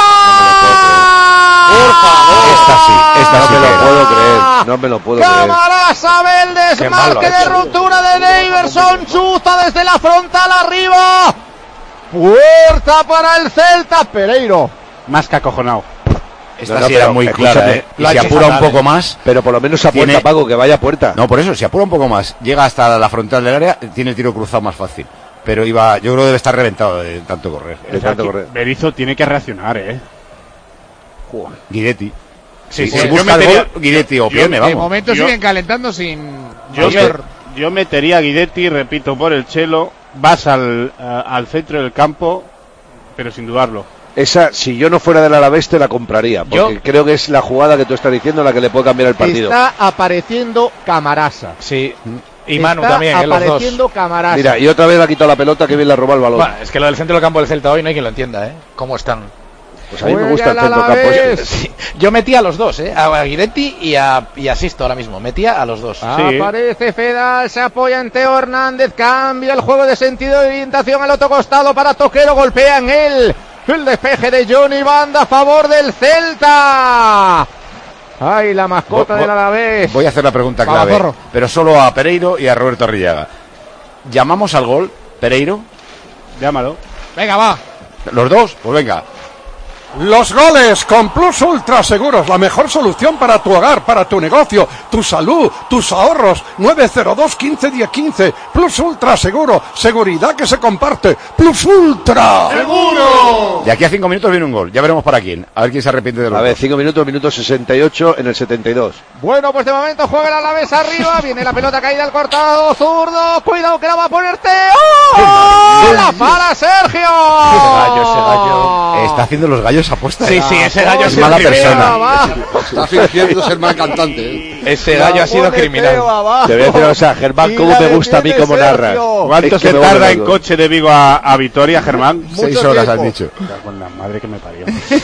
fuera.
Por favor.
Esta sí, esta
no
sí
me
que
lo
era.
puedo creer, no me lo puedo creer.
Cámara, sabe el
Qué mal lo
desmarque
ha
de
hecho.
ruptura de Daverson, chuta desde la frontal arriba. Puerta para el Celta, Pereiro.
Más que acojonado.
Esta
No, no,
sí era
pero,
muy
escúchame,
clara, ¿eh? Y
lo ha
si
hecho
apura un
fatal,
poco
¿eh?
más.
Pero por lo menos a puerta,
Tiene-
Paco, que vaya a puerta.
No, por eso, si apura un poco más, llega hasta la frontal del área, tiene el tiro cruzado más fácil. Pero iba, yo creo que debe estar reventado de tanto correr.
De tanto correr.
Berizzo tiene que reaccionar, ¿eh?
Guidetti.
Sí,
Si
sí, yo
busca el
metería-
gol, Guidetti o
yo-
Pione,
De
vamos.
momento
Yo-
siguen calentando sin
Yo,
mayor-
me- yo metería a Guidetti, repito, por el Chelo, vas al, a- al centro del campo, pero sin dudarlo.
Esa, si yo no fuera del Alavés, te la compraría. Porque
Yo-
creo que es la jugada que tú estás diciendo la que le puede cambiar el partido.
Está apareciendo Camarasa.
Sí. Y Manu
Está
también, ¿eh? Los dos.
apareciendo Camarasa.
Mira, y otra vez le ha quitado la pelota, que bien le ha robado el balón.
Bueno, es que lo del centro del campo del Celta hoy no hay quien lo entienda, ¿eh? ¿Cómo están?
Pues a mí me
Juega
gusta el
el
centro campo.
Alavés.
Sí, yo metía a los dos, ¿eh? A Guidetti y a, y a Sisto ahora mismo. Metía a los dos.
Aparece Fedal, se apoya en Teo Hernández, cambia el juego de sentido de orientación al otro costado para Toquero, golpea en él. El despeje de Johnny Banda a favor del Celta. Ay, la mascota
Vo- vo-
del Alavés.
Voy a hacer la pregunta
Vamos,
clave,
zorro.
pero solo a Pereiro y a Roberto Arrillaga. ¿Llamamos al gol, Pereiro?
Llámalo.
Venga, va.
¿Los dos? Pues venga.
Los goles con Plus Ultra Seguros, la mejor solución para tu hogar, para tu negocio, tu salud, tus ahorros. nueve cero dos, quince, diez, quince. Plus Ultra Seguro, seguridad que se comparte. Plus Ultra.
De aquí a cinco minutos viene un gol. Ya veremos para quién. A ver quién se arrepiente de los
A ver,
dos.
cinco minutos, minuto sesenta y ocho en el setenta y dos.
Bueno, pues de momento juega el Alavés arriba, viene la pelota caída al cortado, zurdo, cuidado que la va a poner Teo. ¡La para Sergio!
gallo, ese gallo.
Está haciendo los gallos apuesta.
Sí, sí, ese gallo ha
es
sido
mala
criminal.
persona.
Va.
Está fingiendo ser mal cantante. ¿eh?
Ese gallo ha sido
Pone
criminal.
Teo abajo.
Te voy a decir una cosa, Germán,
Y
cómo
la
me gusta a mí
detiene
cómo narras.
Sergio.
¿Cuánto
Es que
se
me
tarda
vuelve
en
loco.
coche de Vigo a, a Vitoria, Germán?
Seis
Mucho
horas
tiempo.
has dicho.
Con la madre que me parió.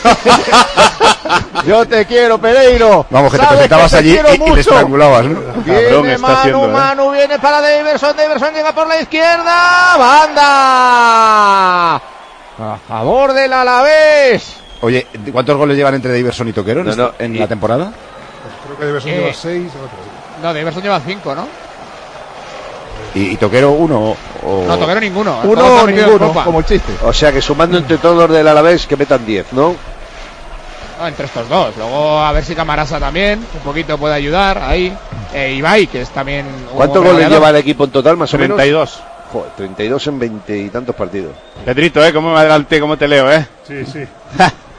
Yo te quiero, Pereiro.
Vamos, que te
Sabes
presentabas
te
allí
quiero
y, y
mucho.
le estrangulabas, ¿no?
Viene
Cabrón está
Manu,
haciendo, ¿eh?
Manu viene para Daverson, Daverson llega por la izquierda, Banda a favor del Alavés.
Oye, ¿cuántos goles llevan entre Daverson y Toquero en,
No, no,
esta- en
y-
la temporada?
Creo que Daverson
Eh.
lleva seis. o otro.
No, Daverson lleva cinco, ¿no?
¿Y, y Toquero uno? O...
No, Toquero ninguno.
Uno
Todos
o
han metido en
ninguno,
Copa.
como el chiste.
O sea que sumando entre todos los del Alavés, que metan diez, ¿no?
No, entre estos dos. Luego a ver si Camarasa también un poquito puede ayudar ahí. Eh, Ibai, que es también un
¿Cuántos
hombre
goles
goleador.
lleva el equipo en total, más o menos?
treinta y dos.
Joder, treinta y dos en veinte y tantos partidos.
Pedrito, ¿eh? ¿Cómo me adelanté? ¿Cómo te leo, eh?
Sí, sí.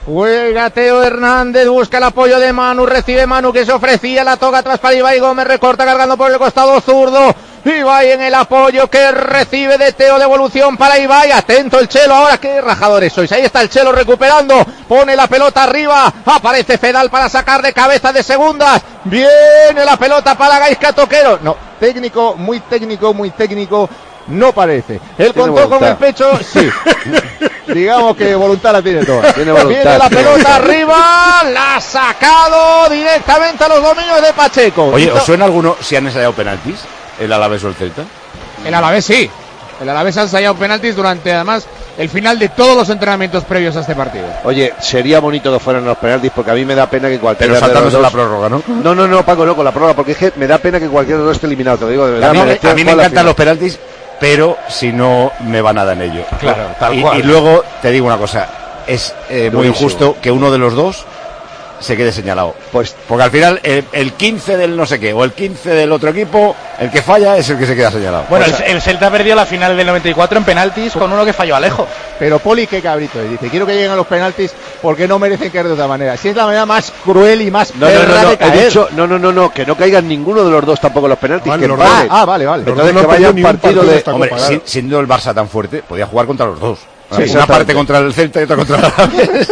Juega Teo Hernández, busca el apoyo de Manu, recibe Manu que se ofrecía, la toca atrás para Ibai Gómez, recorta cargando por el costado zurdo. Ibai en el apoyo que recibe de Teo, devolución para Ibai, atento el Chelo, ahora qué rajadores sois, ahí está el Chelo recuperando, pone la pelota arriba, aparece Fedal para sacar de cabeza de segundas, viene la pelota para Gaizka Toquero, no, técnico, muy técnico, muy técnico, no parece, él contó voluntad. Con el pecho, sí, digamos que voluntad la tiene toda, tiene voluntad, viene la pelota voluntad. Arriba, la ha sacado directamente a los dominios de Pacheco.
Oye, ¿os suena alguno si han ensayado penaltis? ¿El Alavés o el Celta?
El Alavés sí. El Alavés ha ensayado penaltis durante, además, el final de todos los entrenamientos previos a este partido.
Oye, sería bonito que fueran los penaltis, porque a mí me da pena que cualquiera
Pero saltándose
de los
la prórroga, ¿no?
No, no, no, Paco, no, con la prórroga, porque es que me da pena que cualquiera de los dos esté eliminado, te lo digo de verdad.
A mí,
me,
a mí me encantan los penaltis, pero si no me va nada en ello.
Claro, tal
y,
cual.
Y luego, te digo una cosa, es eh, muy injusto que uno de los dos se quede señalado.
Pues
porque al final el, el quince del no sé qué o el quince del otro equipo, el que falla es el que se queda señalado.
Bueno,
o sea,
el, el Celta perdió la final del noventa y cuatro en penaltis con uno que falló Alejo.
Pero Poli, qué cabrito, dice, quiero que lleguen a los penaltis porque no merecen caer de otra manera. Si es la manera más cruel y más
no, no, no, no,
de caer.
He dicho, no, no, no, no, que no caigan ninguno de los dos tampoco los penaltis.
Vale,
que
los
vale.
Ah, vale, vale.
Entonces que vaya un partido de...
de hombre, si, siendo el Barça tan fuerte, podía jugar contra los dos.
Sí,
una parte contra el Celta y otra contra el Alavés.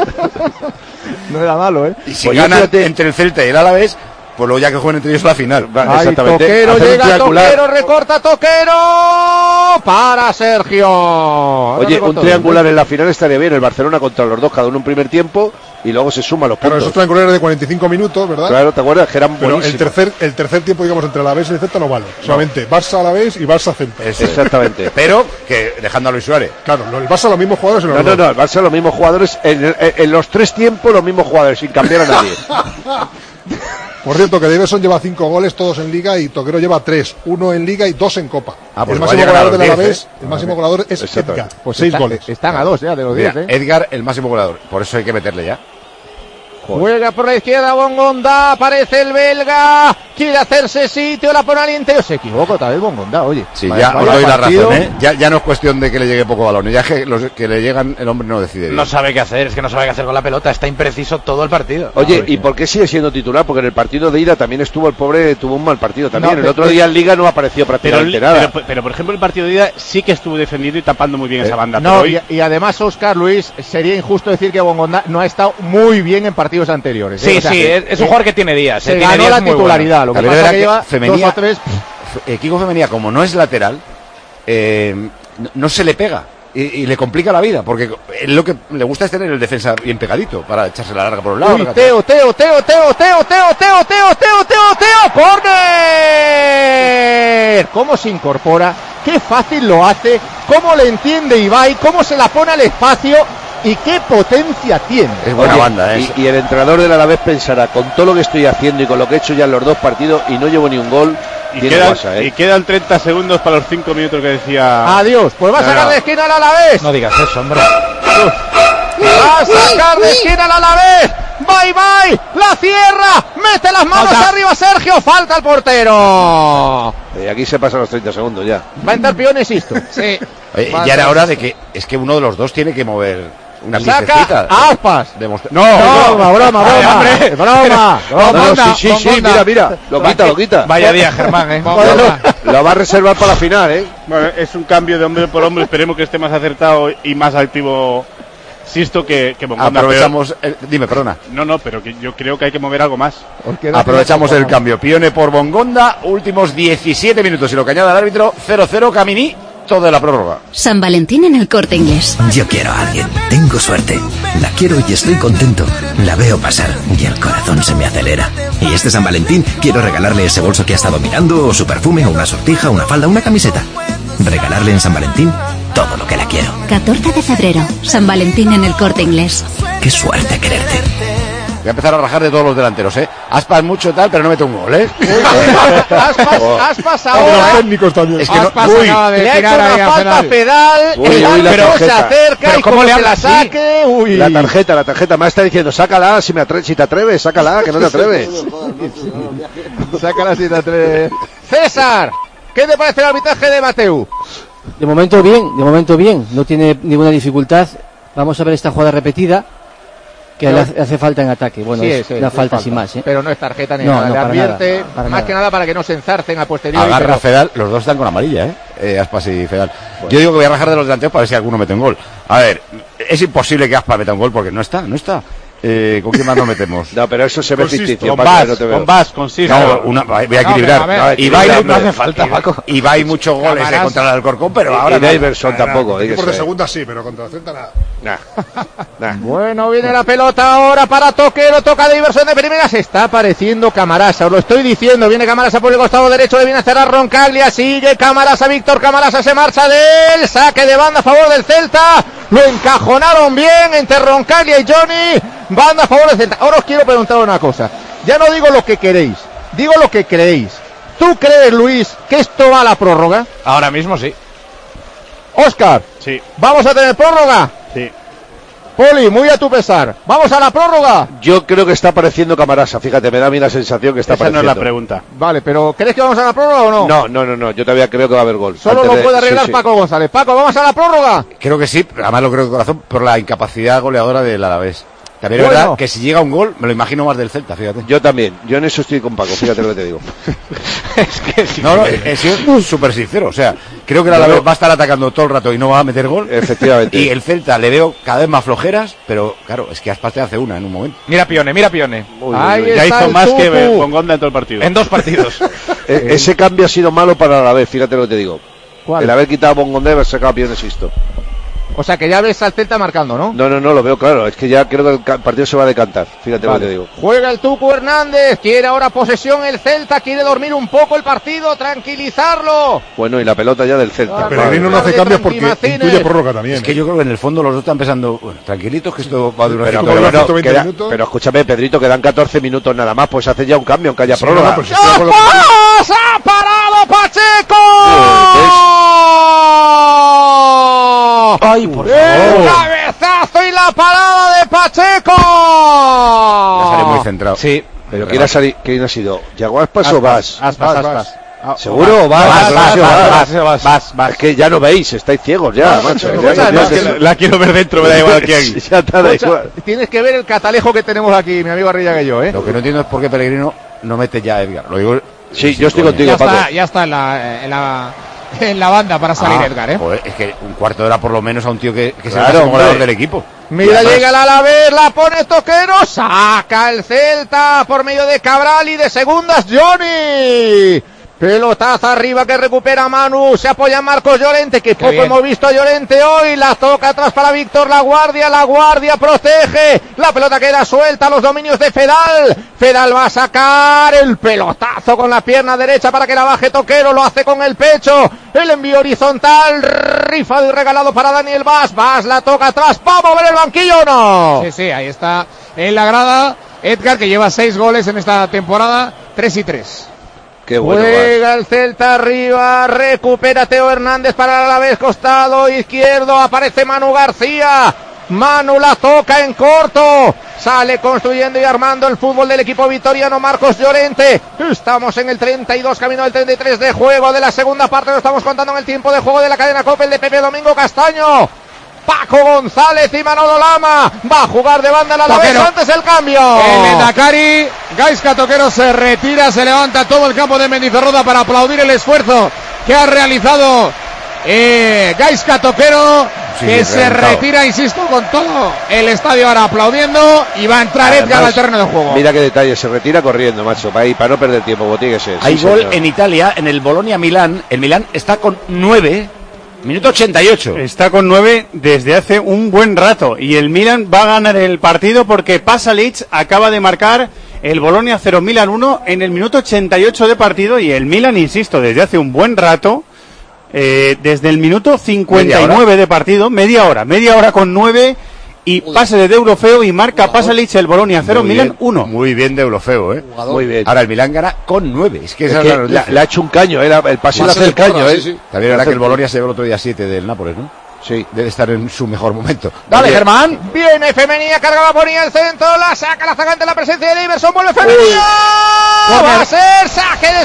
No era malo, ¿eh?
Y si
pues
ganan
fíjate...
entre el Celta y el Alavés, pues luego ya que jueguen entre ellos la final.
Ay, exactamente. Toquero, hacer llega Toquero, recorta Toquero para Sergio. Ahora
Oye, un triangular en la final estaría bien, el Barcelona contra los dos, cada uno en primer tiempo, y luego se suman los puntos.
Claro, esos triangulares de cuarenta y cinco minutos, ¿verdad?
Claro, ¿te acuerdas? Que eran
Pero
buenísimos.
el tercer, el tercer tiempo, digamos, entre el Alavés y el Celta no vale. No. Solamente Barça Alavés y Barça Celta.
Eso
exactamente.
Pero que dejando a Luis Suárez.
Claro, el Barça los mismos jugadores en los
No,
dos.
no, no, el Barça los mismos jugadores, en, en, en los tres tiempos los mismos jugadores, sin cambiar a nadie.
Por cierto, que Davidson lleva cinco goles, todos en Liga, y Toquero lleva tres, uno en Liga y dos en Copa.
Ah, pues
el máximo goleador del Alavés,
¿eh?
el máximo goleador es Edgar,
pues
seis
está,
goles.
Están a dos ya de los diez, ¿eh?
Edgar, el máximo goleador. Por eso hay que meterle ya.
Juega por la izquierda Bongonda, aparece el belga, quiere hacerse sitio, la pone al interior, se equivoca otra vez Bongonda, oye.
Sí,
vaya,
ya
vaya
os doy la
partido.
razón, ¿eh? Ya, ya no es cuestión de que le llegue poco balón, ya que los que le llegan el hombre no decide bien.
No sabe qué hacer, es que no sabe qué hacer con la pelota, está impreciso todo el partido.
Oye, ¿y por qué sigue siendo titular? Porque en el partido de ida también estuvo el pobre, tuvo un mal partido también.
No,
el otro día en Liga no apareció prácticamente
pero,
nada.
pero, pero por ejemplo el partido de ida sí que estuvo defendido y tapando muy bien
Eh,
esa banda.
No,
pero hoy...
y, y además, Óscar Luis, sería injusto decir que Bongonda no ha estado muy bien en partidos anteriores. ¿eh?
Sí,
O sea,
sí,
que,
es, es un jugador que tiene días.
Se
eh, tiene
ganó
días
la
muy
titularidad,
buenos.
lo que
También
pasa
es
que
verdad
lleva
que Femenía,
dos o tres...
eh, Kiko Femenía, como no es lateral, eh, no, no se le pega. Y, y le complica la vida, porque él lo que le gusta es tener el defensa bien pegadito, para echarse la larga por un lado.
Uy, Teo, Teo, Teo, Teo, Teo, Teo, Teo, Teo, Teo, Teo, Teo, ¡córner! ¿Cómo se incorpora? Qué fácil lo hace, cómo le entiende Ibai, cómo se la pone al espacio y qué potencia tiene.
Es buena
Oye,
banda, ¿eh?
y, y el entrenador del Alavés pensará, con todo lo que estoy haciendo y con lo que he hecho ya en los dos partidos y no llevo ni un gol,
Y
tiene
quedan,
guasa, ¿eh?
y quedan treinta segundos para los cinco minutos que decía.
Adiós, pues va a
No,
sacar
no.
de esquina al Alavés.
No digas eso, hombre.
Va a sacar de esquina al Alavés. Bye bye, la cierra, mete las manos
Falta.
arriba Sergio, falta el portero.
Y aquí se pasan los treinta segundos ya.
Va a entrar Piones esto.
Sí.
Oye,
Vale.
ya era hora de que es que uno de los dos tiene que mover una
Saca
piececita.
a Aspas.
Demostra-
No, broma, broma,
Ay,
broma,
hombre.
broma,
No,
broma.
no, sí, sí, sí, mira, mira, lo quita, lo quita.
Vaya día, Germán, eh.
Lo va a reservar para la final, ¿eh?
Bueno, es un cambio de hombre por hombre. Esperemos que esté más acertado y más activo Sisto que, que Bongonda.
Aprovechamos, el- dime, perdona.
No, no, pero que yo creo que hay que mover algo más.
Aprovechamos el cambio. Pione por Bongonda, últimos diecisiete minutos y lo que añade el árbitro, cero cero Camini, todo de la prórroga.
San Valentín en el Corte Inglés.
Yo quiero a alguien, tengo suerte, la quiero y estoy contento, la veo pasar y el corazón se me acelera. Y este San Valentín quiero regalarle ese bolso que ha estado mirando, o su perfume, o una sortija, una falda, una camiseta. Regalarle en San Valentín todo lo que la quiero.
catorce de febrero. San Valentín en el Corte Inglés.
Qué suerte quererte.
Voy a empezar a rajar de todos los delanteros, ¿eh? Aspas mucho tal, pero no mete un gol, ¿eh?
Aspas, Aspas
Los
ahora.
técnicos también.
Es que no,
Aspas
uy,
acaba de
Le ha hecho
tirar ahí
una
a
falta
Fedal.
pedal,
Uy,
el
uy, la
árbitro se
tarjeta.
acerca
Pero
y
¿cómo
como
le
que la
habla así?
saque, uy.
La tarjeta, la tarjeta, me está diciendo, sácala si, me atre- si te atreves, sácala, que no te atreves.
Sácala si te atreves. César, ¿qué te parece el arbitraje de Mateu?
De momento bien, de momento bien, no tiene ninguna dificultad. Vamos a ver esta jugada repetida. Que le hace, hace falta en ataque. Bueno,
sí,
es
sí,
una
sí,
falta
falta.
sin más, ¿eh?
Pero no es tarjeta ni
No,
nada.
no,
Le
para
advierte,
nada, para
más
nada.
que nada para que no se enzarcen a posteriori.
Agarra
pero-
Fedal, los dos están con amarilla, ¿eh? eh Aspas y Fedal. Bueno. Yo digo que voy a rajar de los delanteros para ver si alguno mete un gol. A ver, es imposible que Aspas meta un gol porque no está, no está. Eh, ¿Con quién más nos metemos?
No, pero eso se ve ficticio.
Con Bas, con Bas, con Sisto.
No, una, voy a equilibrar.
No, pero a ver,
y va y
no hace falta, Paco.
Y va y muchos goles
Camaras.
eh, contra el Alcorcón, pero
Y-
ahora
y Daverson
no.
tampoco,
Equipos de segunda sí, pero contra el Celta nada.
Nah.
Bueno, viene la pelota ahora para Toquero, toca de Iverson de primera, se está apareciendo Camarasa, os lo estoy diciendo, viene Camarasa por el costado derecho, le viene a cerrar Roncaglia, sigue Camarasa, Víctor Camarasa se marcha de él, saque de banda a favor del Celta, lo encajonaron bien entre Roncaglia y Johnny, banda a favor del Celta. Ahora os quiero preguntar una cosa, ya no digo lo que queréis, digo lo que creéis. ¿Tú crees, Luis, que esto va a la prórroga?
Ahora mismo sí.
Óscar,
sí.
¿Vamos a tener prórroga?
Sí.
Poli, muy a tu pesar. ¿Vamos a la prórroga?
Yo creo que está apareciendo Camarasa, fíjate, me da a mí la sensación que está
Esa no
apareciendo.
es la pregunta.
Vale, pero ¿crees que vamos a la prórroga o no?
No, no, no, no, yo todavía creo que va a haber gol.
Solo
Antes
lo
de-
puede arreglar
sí, sí.
Paco González. Paco, ¿vamos a la prórroga?
Creo que sí, pero además lo creo de corazón por la incapacidad goleadora del Alavés. También es
Bueno.
verdad que si llega un gol, me lo imagino más del Celta, fíjate.
Yo también, yo en eso estoy con Paco, fíjate lo que te digo.
No, no, he sido súper sincero. O sea, creo que el Alavés va a estar atacando todo el rato y no va a meter gol.
Efectivamente.
Y el Celta le veo cada vez más flojeras, pero claro, es que Aspas te hace una en un momento.
Mira Pione, mira Pione.
Ahí
Ya
está
hizo
el
más
Tutu.
que Bongonda en todo el partido.
En dos partidos.
E- ese cambio ha sido malo para la vez, fíjate lo que te digo.
¿Cuál?
El haber quitado a Bongonda y haber sacado a Piones Sisto.
O sea, que ya ves al Celta marcando, ¿no?
No, no, no, lo veo claro, es que ya creo que el ca- partido se va a decantar, fíjate lo
Vale.
que te digo.
Juega el Tucu Hernández, quiere ahora posesión el Celta, quiere dormir un poco el partido, tranquilizarlo.
Bueno, y la pelota ya del Celta.
Ah,
Vale.
Pellegrino no hace
de
cambios porque
Tranquimacines.
intuye prórroga también.
Es que yo creo que en el fondo los dos están pensando, bueno, tranquilitos que esto va a durar
Pero,
cinco
pero,
minutos.
bueno,
ciento veinte
queda-
minutos.
pero escúchame, Pedrito, quedan catorce minutos nada más, pues hace ya un cambio, aunque haya
Sí,
prórroga.
no, pero si estoy de acuerdo con-
¡Vamos! ¡Ha parado Pacheco!
Ay, por
¡El cabezazo y la parada de Pacheco!
Ya sale muy centrado.
Sí.
Pero ¿quién ha, sali- quién ha sido? ¿Yago Aspas o Vas?
Aspas, Aspas. Ah,
¿Seguro o Vas?
Vas,
Vas,
vas,
Vas,
vas, vas, vas, vas.
Es que ya no veis, estáis ciegos ya, macho. Ya-
escucha,
ya-
no,
ya-
que
ya-
La quiero ver dentro, me da igual quién.
Ya te da
Escucha,
igual.
tienes que ver el catalejo que tenemos aquí, mi amigo Arrillaga y yo, ¿eh?
Lo que no entiendo es por qué Pellegrino no mete ya a Edgar. Lo digo.
Sí,
sin
yo estoy
coña.
contigo,
Ya
Paco.
está, ya está en la, en la, en la banda para salir
Ah,
Edgar, ¿eh?
joder, es que un cuarto de hora por lo menos a un tío que, que sea
Claro,
el máximo goleador
hombre.
del equipo.
Mira,
Y además-
llega el Alavés, la pone Toquero, saca el Celta por medio de Cabral y de segundas Johnny. Pelotazo arriba que recupera Manu, se apoya Marcos Llorente, que poco
bien.
hemos visto a Llorente hoy, la toca atrás para Víctor La Guardia, La Guardia protege, la pelota queda suelta a los dominios de Fedal, Fedal va a sacar el pelotazo con la pierna derecha para que la baje Toquero, lo hace con el pecho, el envío horizontal, rifado y regalado para Daniel Vaz, Vaz la toca atrás, ¿va a mover el banquillo o no?
Sí, sí, ahí está en la grada Edgar, que lleva seis goles en esta temporada, tres y tres.
Qué bueno, Vas.
Juega el Celta arriba, recupera Teo Hernández para la vez costado izquierdo, aparece Manu García, Manu la toca en corto, sale construyendo y armando el fútbol del equipo vitoriano Marcos Llorente, estamos en el treinta y dos, camino del treinta y tres de juego de la segunda parte, lo estamos contando en el tiempo de juego de la cadena COPE, el de Pepe Domingo Castaño. Paco González y Manolo Lama va a jugar de banda a la vez
Toquero.
antes el cambio.
El Mendacari, Gaizka Toquero se retira, se levanta todo el campo de Mendizorroza para aplaudir el esfuerzo que ha realizado eh, Gaizka Toquero,
Sí,
que
sí,
se
reventado.
retira, insisto, con todo el estadio ahora aplaudiendo, y va a entrar Edgar
Además,
al terreno de juego.
Mira qué detalle, se retira corriendo, macho, para, ir, para no perder tiempo, como tiene que ser.
Hay
sí,
gol
señor.
en Italia, en el Bolonia-Milán. El Milán está con nueve, minuto ochenta y ocho.
Está con nueve desde hace un buen rato. Y el Milan va a ganar el partido porque Pasalic acaba de marcar el Bolonia cero Milan uno en el minuto ochenta y ocho de partido. Y el Milan, insisto, desde hace un buen rato, eh, desde el minuto cincuenta y nueve de partido, media hora, media hora con nueve. Y pase de Deulofeu y marca Pasalic el Bolonia cero
Muy
Milan
bien,
uno.
Muy bien Deulofeu, ¿eh?
Muy bien.
Ahora el Milán gana con nueve. Es que
Es
esa
que
es la
la-
noticia.
le ha hecho un caño, era el pase le
Pase
hace el
de porra,
caño,
sí,
¿eh?
sí.
También era que el Bolonia se llevó el otro día siete del Nápoles, ¿no?
Sí.
Debe estar en su mejor momento.
Dale,
Oye,
Germán. Viene Femenía, carga la ponía el centro, la saca la zaga ante la presencia de Iverson, vuelve Femenía. Va a ser saque de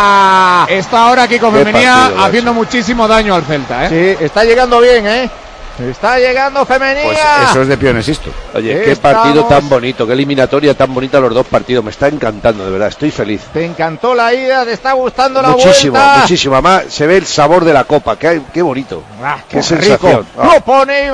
esquina.
Está ahora Kiko
Qué
Femenía
partido, macho.
haciendo muchísimo daño al Celta, ¿eh?
Sí, está llegando bien, ¿eh? Está llegando femenina.
Pues eso es de pionesisto.
Oye, qué
Estamos...
partido tan bonito, qué eliminatoria tan bonita los dos partidos. Me está encantando, de verdad, estoy feliz.
Te encantó la ida, te está gustando la
muchísimo,
vuelta.
Muchísimo, además se ve el sabor de la copa, qué, qué bonito.
Ah,
qué,
qué
sensación.
rico. Ah. Lo pone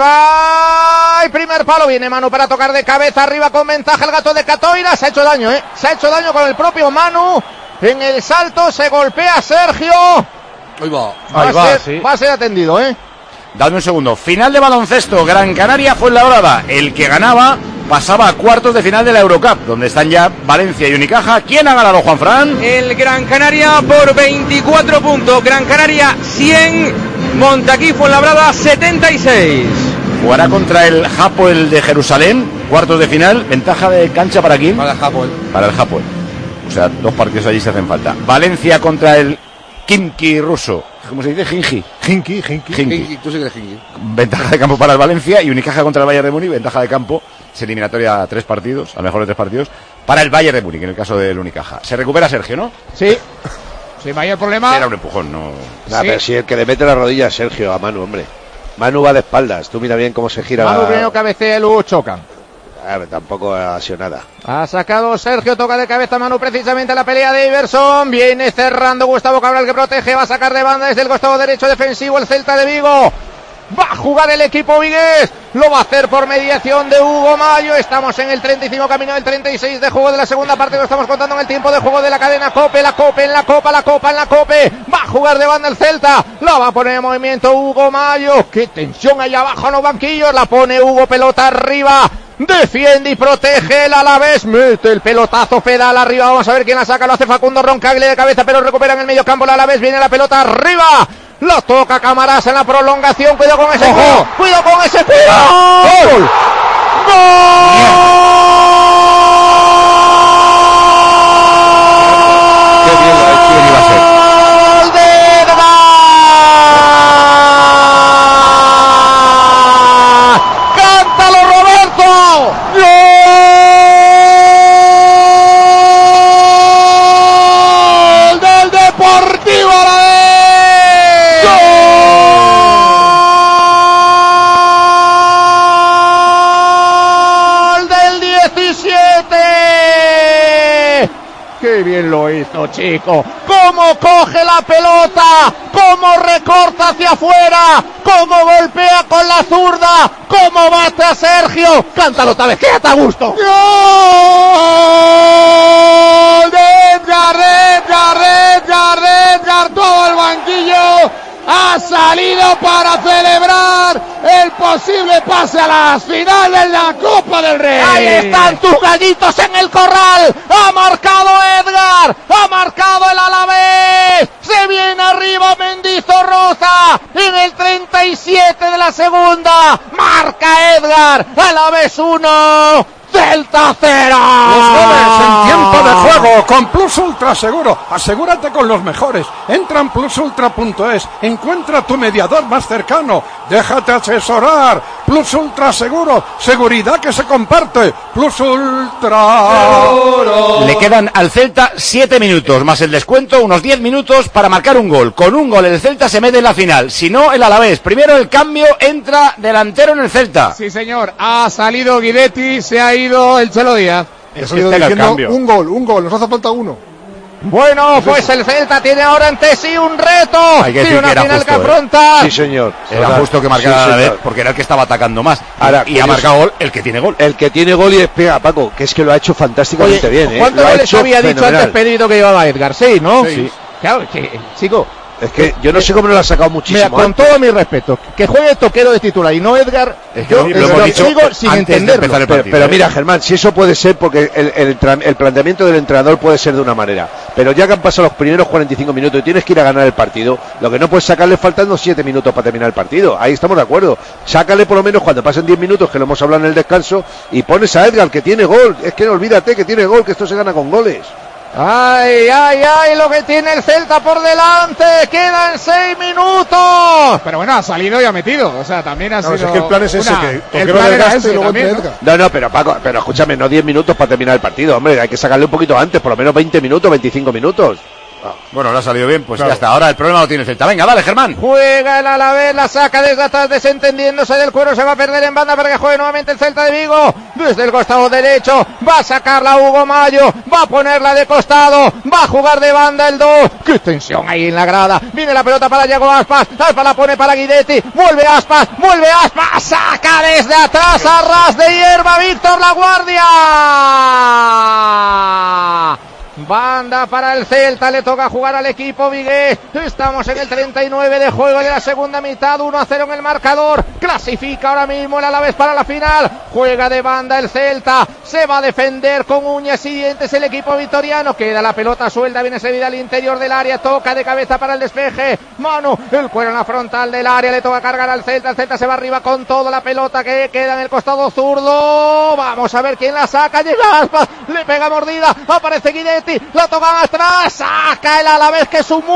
Ibai. Primer palo, viene Manu para tocar de cabeza arriba con ventaja el gato de Catoira. Se ha hecho daño, ¿eh? Se ha hecho daño con el propio Manu. En el salto se golpea Sergio.
Ahí va.
Va,
Ahí
a,
va,
ser,
sí.
va a ser atendido, ¿eh?
Dame un segundo. Final de baloncesto. Gran Canaria Fuenlabrada. El que ganaba pasaba a cuartos de final de la Eurocup, donde están ya Valencia y Unicaja. ¿Quién ha ganado, Juanfran?
El Gran Canaria por veinticuatro puntos. Gran Canaria cien, Montaquí Fuenlabrada setenta y seis.
Jugará contra el Hapoel de Jerusalén. Cuartos de final. Ventaja de cancha para quién?
Para el Hapoel.
Para el Hapoel. O sea, dos partidos allí se hacen falta. Valencia contra el Khimki ruso. ¿Cómo se dice? Jinji.
Jinki, Jinki.
Jinki.
Tú sí que eres Jinki.
Ventaja de campo para el Valencia y Unicaja contra el Bayern de Múnich. Ventaja de campo. Es eliminatoria a tres partidos, a mejor de tres partidos, para el Bayern de Múnich, en el caso del Unicaja. Se recupera Sergio, ¿no?
Sí. Sin mayor problema.
Era un empujón, no.
Nah,
Sí.
pero si el que le mete la rodilla es Sergio a Manu, hombre. Manu va de espaldas. Tú mira bien cómo se gira.
Manu
la...
primero cabecea y luego chocan.
A ver, tampoco ha sido nada.
Ha sacado Sergio, toca de cabeza Manu precisamente la pelea de Iverson. Viene cerrando Gustavo Cabral que protege, va a sacar de banda desde el costado derecho defensivo el Celta de Vigo. Va a jugar el equipo vigués, lo va a hacer por mediación de Hugo Mayo. Estamos en el treinta y cinco, camino del treinta y seis de juego de la segunda parte. Lo estamos contando en el tiempo de juego de la cadena Cope. La Cope en la Copa, la Copa en la Cope. Va a jugar de banda el Celta, la va a poner en movimiento Hugo Mayo. Qué tensión ahí abajo en los banquillos. La pone Hugo, pelota arriba. Defiende y protege el Alavés. Mete el pelotazo Fedal arriba. Vamos a ver quién la saca. Lo hace Facundo Roncagle de cabeza, pero recupera en el medio campo el Alavés. Viene la pelota arriba. Lo toca Camarás en la prolongación. Cuidado con ese cuidado. Cuidado con ese cuidado. ¡Gol! ¡Gol!
Qué bien, ¿quién iba a ser?
¡Gol de Edgar! ¡Cántalo, Roberto! ¡Gol del Deportivo Alavés! ¡Qué bien lo hizo, chico! ¡Cómo coge la pelota! ¡Cómo recorta hacia afuera! ¡Cómo golpea con la zurda! ¡Cómo bate a Sergio! ¡Cántalo otra vez! ¡Quédate a gusto! ¡Gol de Edgar, Edgar, Edgar, Edgar! ¡Todo el banquillo ha salido para celebrar el posible pase a las finales de la Copa del Rey! ¡Ahí están tus gallitos en el corral! ¡Ha marcado Edgar! ¡Ha marcado el Alavés! ¡Se viene arriba Mendizorroza! En el treinta y siete de la segunda ¡marca Edgar! ¡Alavés uno! ¡Celta cero!
Los goles en tiempo de juego con Plus Ultra Seguro. Asegúrate con los mejores. Entra en plus ultra punto es. Encuentra tu mediador más cercano. Déjate asesorar. Plus Ultra Seguro. Seguridad que se comparte. Plus Ultra. Seguro.
Le quedan al Celta siete minutos, más el descuento, unos diez minutos para marcar un gol. Con un gol el Celta se mete en la final. Si no, el Alavés. Primero el cambio, entra delantero en el Celta.
Sí, señor. Ha salido Guidetti, se ha ido el Chelo Díaz.
Eso he ido diciendo un gol, un gol, nos hace falta uno.
Bueno, pues el Celta tiene ahora ante sí un reto.
Hay que
y
decir
una
que era
final
justo,
que afronta.
¿eh? Sí, señor.
Era
Total.
justo que marcara
Sí,
a la vez,
señor.
porque era el que estaba atacando más.
Ahora,
y ha
curioso.
marcado gol el que tiene gol.
El que tiene gol y despega, Paco, que es que lo ha hecho fantásticamente
Oye,
bien. ¿eh?
¿cuántos
Lo ha
goles
hecho
había dicho
fenomenal.
antes Pedrito que llevaba Edgar? Sí, ¿no?
Sí.
Claro, que, chico.
Es que yo no sé cómo no lo ha sacado muchísimo.
Mira, con
antes.
todo mi respeto, que juegue Toquero de titular y no Edgar,
Es que
yo
lo
lo
hemos dicho
sigo sin
antes de
entenderlo.
empezar el
Pero,
partido,
pero
¿eh?
mira, Germán, si eso puede ser porque el, el, tra- el planteamiento del entrenador puede ser de una manera, pero ya que han pasado los primeros cuarenta y cinco minutos y tienes que ir a ganar el partido, lo que no puedes sacarle faltando siete minutos para terminar el partido. Ahí estamos de acuerdo. Sácale por lo menos cuando pasen diez minutos, que lo hemos hablado en el descanso, y pones a Edgar, que tiene gol. Es que no olvídate que tiene gol, que esto se gana con goles.
Ay, ay, ay, lo que tiene el Celta por delante. Quedan seis minutos.
Pero bueno, ha salido y ha metido. O sea, también ha
Claro,
sido.
es que el plan es ese,
una-
que
el
Toquero
plan era
desgaste
ese
y luego
también,
entre
¿no?
Edgar.
No, no, pero Paco, pero escúchame, no diez minutos para terminar el partido, hombre, hay que sacarle un poquito antes, por lo menos veinte minutos, veinticinco minutos.
Ah. Bueno, le ha salido bien, pues claro. Ya está. Ahora el problema lo tiene el Celta. Venga, dale, Germán.
Juega el Alavés, la saca desde atrás, desentendiéndose del Cuero, se va a perder en banda para que juegue nuevamente el Celta de Vigo. Desde el costado derecho, va a sacarla Hugo Mayo, va a ponerla de costado, va a jugar de banda el dos. ¡Qué tensión ahí en la grada! Viene la pelota para Yago Aspas, Aspas la pone para Guidetti, vuelve Aspas, vuelve Aspas, saca desde atrás a ras de hierba Víctor Laguardia. Banda para el Celta, le toca jugar al equipo vigués. Estamos en el treinta y nueve de juego de la segunda mitad, uno a cero en el marcador. Clasifica ahora mismo el Alavés para la final. Juega de banda el Celta, se va a defender con uñas y dientes el equipo vitoriano. Queda la pelota suelta, viene servida al interior del área, toca de cabeza para el despeje. Mano, el Cuero en la frontal del área, le toca cargar al Celta. El Celta se va arriba con toda la pelota que queda en el costado zurdo. Vamos a ver quién la saca. Llega Aspas, le pega mordida, aparece Guidetti. La tocan atrás, saca el Alavés que es un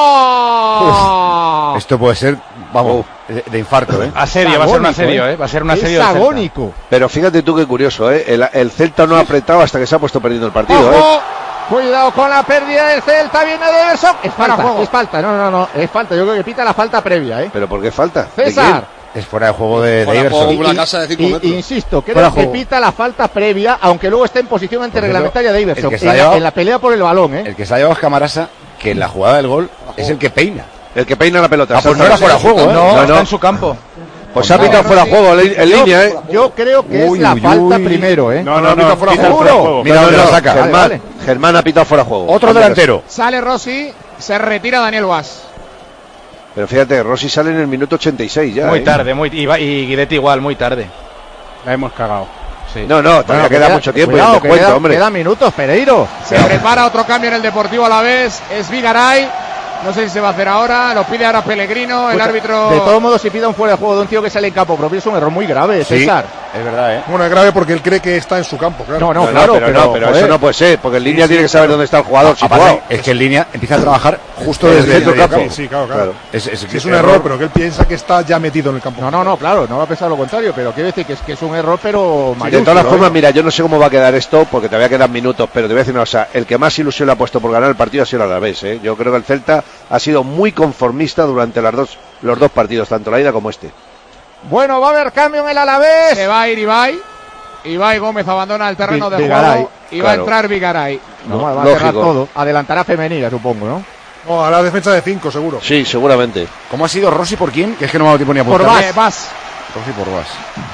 muro.
Uf, esto puede ser, vamos, de, de infarto, ¿eh?
Asedio, va a ser un asedio, ¿eh? Va a ser un asedio.
Es agónico.
Pero fíjate tú qué curioso, ¿eh? El, el Celta no ha apretado hasta que se ha puesto perdiendo el partido,
¡ojo!
¿eh?
Cuidado con la pérdida del Celta, viene de Everson. Es falta, es falta, no, no, no, es falta. Yo creo que pita la falta previa, ¿eh?
¿Pero por qué falta?
César.
Es fuera de juego de, de Iverson.
Y, una casa de cinco metros. Y, insisto, creo que pita la falta previa, aunque luego esté en posición antirreglamentaria de Iverson. En, llevado, la, en la pelea por el balón, ¿eh?
El que se ha llevado es Camarasa, que en la jugada del gol es el que peina.
El que peina la pelota.
Ah, pues no era fuera de juego, ¿eh?
No,
no,
está
no.
en su campo.
Pues ha pitado fuera de juego en, en línea, ¿eh?
Yo creo que
uy,
es la
uy,
falta
uy.
primero, ¿eh?
No, no, no, no,
fuera
de
juego.
Mira dónde la saca.
Germán,
vale, vale.
Germán ha pitado fuera de juego.
Otro delantero.
Sale Rossi, se retira Daniel Guas.
Pero fíjate, Rossi sale en el minuto ochenta y seis ya.
Muy
¿eh?
tarde, muy, y, y Guidetti igual, muy tarde.
La hemos cagado.
Sí. No, no, todavía bueno, queda, queda mucho tiempo.
Cuidado,
y te cuento,
queda,
hombre.
Quedan minutos, Pereiro.
Se no. prepara otro cambio en el Deportivo Alavés. Es Vigaray. No sé si se va a hacer ahora, lo pide ahora Pellegrino, el
pues,
árbitro...
De todos modos, si pide un fuera de juego de un tío que sale en campo propio, es un error muy grave,
sí,
César.
Es verdad, ¿eh?
Bueno, es grave porque él cree que está en su campo, claro.
No, no,
no
claro,
no, pero,
pero,
no, pero eso no puede ser, porque en línea sí, tiene sí, que saber claro. dónde está el jugador situado.
Es que en línea empieza a trabajar justo
desde,
desde el centro campo.
Sí, sí, claro, claro. claro.
Es, es,
sí, es un error, error, pero que él piensa que está ya metido en el campo.
No, no, no, claro, no va a pensar lo contrario, pero quiere decir que es, que es un error, pero
sí, de todas formas, mira, yo no sé cómo va a quedar esto, porque todavía quedan minutos, pero te voy a decir una cosa, el que más ilusión le ha puesto por ganar el partido ha sido el Alavés, ¿eh? Yo creo que el Celta ha sido muy conformista durante las dos, los dos partidos, tanto la ida como este.
Bueno, va a haber cambio en el Alavés.
Se va a ir Ibai. Ibai Gómez abandona el terreno de
Vigaray,
juego y claro. va a entrar Vigaray.
No, no, va a cerrar todo. Adelantará femenina, supongo, ¿no?
No, a la defensa de cinco, seguro.
Sí, seguramente.
¿Cómo ha sido Rossi por quién? Que es que no me ha dado tiempo ni a apuntar.
Por Bas. Bas.
Rossi por Bas.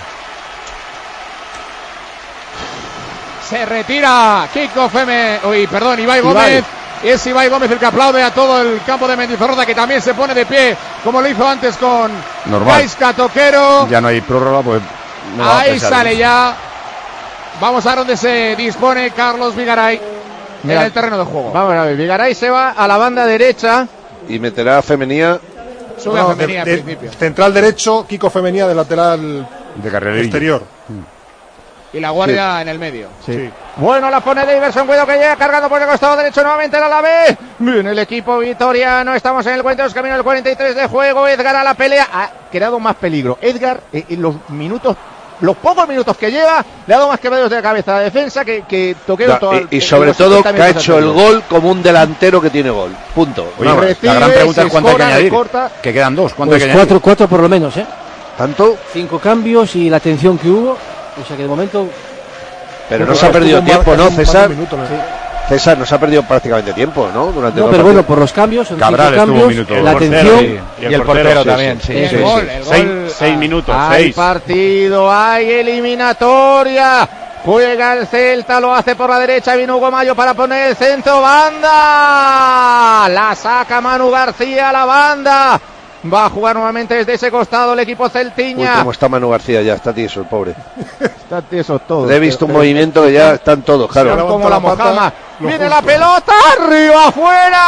Se retira Kiko Feme. Uy, perdón, Ibai Gómez. Ibai. Es Ibai Gómez el que aplaude a todo el campo de Mendizorroza, que también se pone de pie, como lo hizo antes con Gaisca Toquero.
Ya no hay prórroga, pues...
No ahí sale ya. Vamos a ver dónde se dispone Carlos Vigaray. Mira, en el terreno de juego.
Vamos a ver, Vigaray se va a la banda derecha.
Y meterá a Femenía.
Sube no, a Femenía
de,
al
de,
principio.
Central derecho, Kiko Femenía de lateral
de carrerilla
exterior.
Y la guardia sí. en el medio.
Sí. Sí. Bueno, la pone Iverson, cuidado que llega cargando por el costado derecho nuevamente el Alavés. Viene el equipo vitoriano, estamos en el cuarenta y dos, camino del cuarenta y tres de juego. Edgar a la pelea, ha creado más peligro. Edgar, eh, en los minutos, los pocos minutos que lleva, le ha dado más quebraderos de la cabeza a la defensa que, que Toquero.
No,
todo
y, y sobre todo que ha hecho el gol como un delantero que tiene gol. Punto.
Oye, no, recibe, la gran pregunta es cuánto hay que añadir. Corta. Que quedan dos. ¿Cuánto
pues
hay que
cuatro,
añadir?
Cuatro por lo menos, ¿eh?
¿Tanto?
Cinco cambios y la atención que hubo. O sea que de momento...
Pero no se ha perdido tiempo, ¿no, César? Minutos, sí. César, no se ha perdido prácticamente tiempo, ¿no? Durante
no, pero bueno, por los cambios, son
Cabral
cinco cambios,
minuto,
la atención
y, y el, el portero, portero también. Sí,
sí, sí,
el
sí,
gol,
sí.
el
Seis,
gol,
seis minutos,
hay
seis.
partido, hay eliminatoria. Juega el Celta, lo hace por la derecha, viene Hugo Mayo para poner el centro, banda. La saca Manu García, la banda. Va a jugar nuevamente desde ese costado el equipo celtiña.
Uy, cómo está Manu García ya, está tieso el pobre.
Está tieso todo.
Le he visto un movimiento que ya están todos, claro.
Son como la mojama. Viene la pelota, arriba, afuera.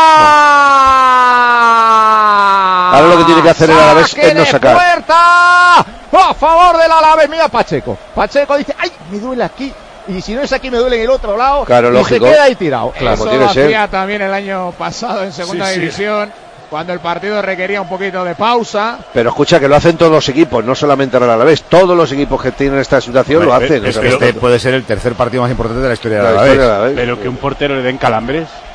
Ahora lo que tiene que hacer el Alavés es no sacar.
Puerta a favor del Alavés. Mira Pacheco. Pacheco dice, ay, me duele aquí. Y si no es aquí, me duele en el otro lado.
Claro,
y
lógico.
se queda ahí tirado.
Claro,
eso
tiene
lo hacía
ser.
también el año pasado en segunda
sí,
división. Sí. Cuando el partido requería un poquito de pausa.
Pero escucha que lo hacen todos los equipos, no solamente el Alavés. Todos los equipos que tienen esta situación
bueno,
lo hacen.
Es que este puede ser el tercer partido más importante de la historia del
la
Alavés.
Alavés.
Pero que un portero le den calambres.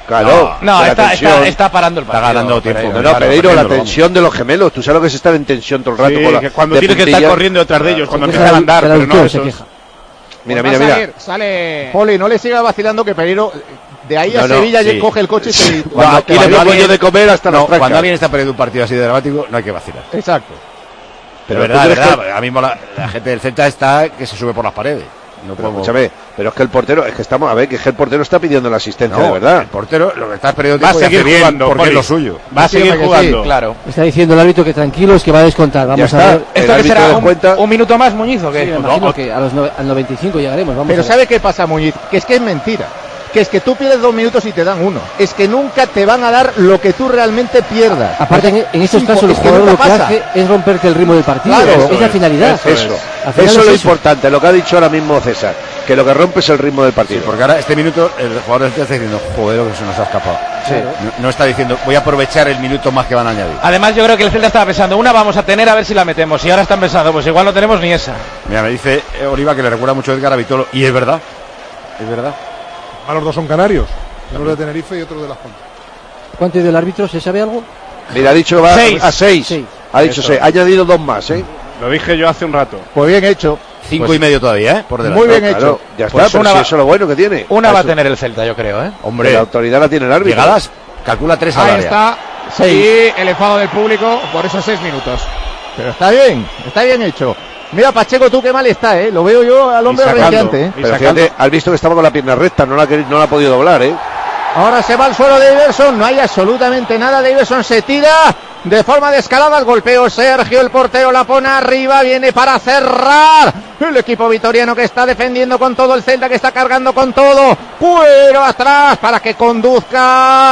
Claro.
No, está, está, está parando el partido.
Está ganando tiempo.
No, no, Pereiro, la tensión de los gemelos. Tú sabes lo que es estar en tensión todo el rato.
Sí,
con la,
que cuando
de
tienes que estar
puntilla.
corriendo detrás de ellos, cuando
Se
empiezan a andar,
el
pero no
autor se
esos-
queja.
Mira,
Pues
mira,
va a
mira.
salir, sale.
Poli, no le sigas vacilando que Pereiro de ahí a
No, no,
Sevilla
sí.
coge el coche y se...
Cuando aquí le
cuando
pongo
alguien-
yo de comer hasta
No,
las trancas.
cuando alguien está perdiendo un partido así de dramático, no hay que vacilar.
Exacto.
Pero
Pero
verdad,
¿tú crees
verdad. Ahora mismo la, la gente del Celta está que se sube por las paredes. No
Pero
podemos-
escúchame, pero es que el portero, es que estamos, a ver, que es que el portero está pidiendo la asistencia,
No,
de verdad.
el portero, lo que está perdiendo
Va a
tiempo y
seguir
hace bien
jugando,
porque
Poli.
es lo suyo.
Va a
Sí,
seguir
hombre, que
jugando.
Sí, claro.
Está diciendo el árbitro que tranquilos, que va a descontar.
Ya
Vamos
está.
a ver.
El
¿Esto que
árbitro
será? Un,
descuenta.
un minuto más, Muñiz, o
Sí,
qué?
me imagino que a los no- al noventa y cinco llegaremos. Vamos
Pero
a ver.
¿sabe qué pasa, Muñiz? Que es que es mentira. Que es que tú pierdes dos minutos y te dan uno. Es que nunca te van a dar lo que tú realmente pierdas.
Aparte, en, en estos
Sí,
casos, el
es que
jugador
nunca
lo que
pasa.
hace es romperte el ritmo del partido.
Claro,
es,
eso
es la
es,
finalidad.
Eso,
Al
eso
final
es lo
eso.
importante, lo que ha dicho ahora mismo César, que lo que rompe es el ritmo del partido.
Sí, porque ahora este minuto el jugador del Celta está diciendo, joder, lo que se nos ha escapado. No, no está diciendo, voy a aprovechar el minuto más que van a añadir.
Además, yo creo que el Celta estaba pensando, una vamos a tener a ver si la metemos. Y ahora están pensando, pues igual no tenemos ni esa.
Mira, me dice eh, Oliva que le recuerda mucho a Edgar a Vitolo. Y es verdad. Es verdad.
A los dos son canarios. Uno de Tenerife y otro de Las Palmas.
¿Cuánto del árbitro? ¿Se sabe algo?
Mira, ha dicho que va
Seis.
a seis.
Sí.
Ha dicho
Eso.
seis. Ha añadido dos más, ¿eh?
Lo dije yo hace un rato.
Pues bien hecho.
Cinco
Pues
y medio todavía, ¿eh? Por delante.
muy bien
Claro,
hecho.
ya está,
Pues
pero
una
si
va-
eso es lo bueno que tiene.
Una va a
Eso-
tener el Celta, yo creo, ¿eh?
Hombre,
La autoridad la tiene el árbitro.
llegadas, calcula tres al
Ahí
área.
está.
Seis.
Y el enfado del público por esos seis minutos.
Pero está bien, está bien hecho. Mira, Pacheco, tú qué mal está, ¿eh? Lo veo yo al hombre
Y sacando.
renqueante, ¿eh?
Y
Pero
sacando.
fíjate, has visto que estaba con la pierna recta, no la, ha querido- no la ha podido doblar, ¿eh?
Ahora se va al suelo de Iverson, no hay absolutamente nada. De Iverson se tira de forma descalada al golpeo. Sergio, el portero, la pone arriba, viene para cerrar. El equipo vitoriano que está defendiendo con todo, el Celta que está cargando con todo. Cuero atrás para que conduzca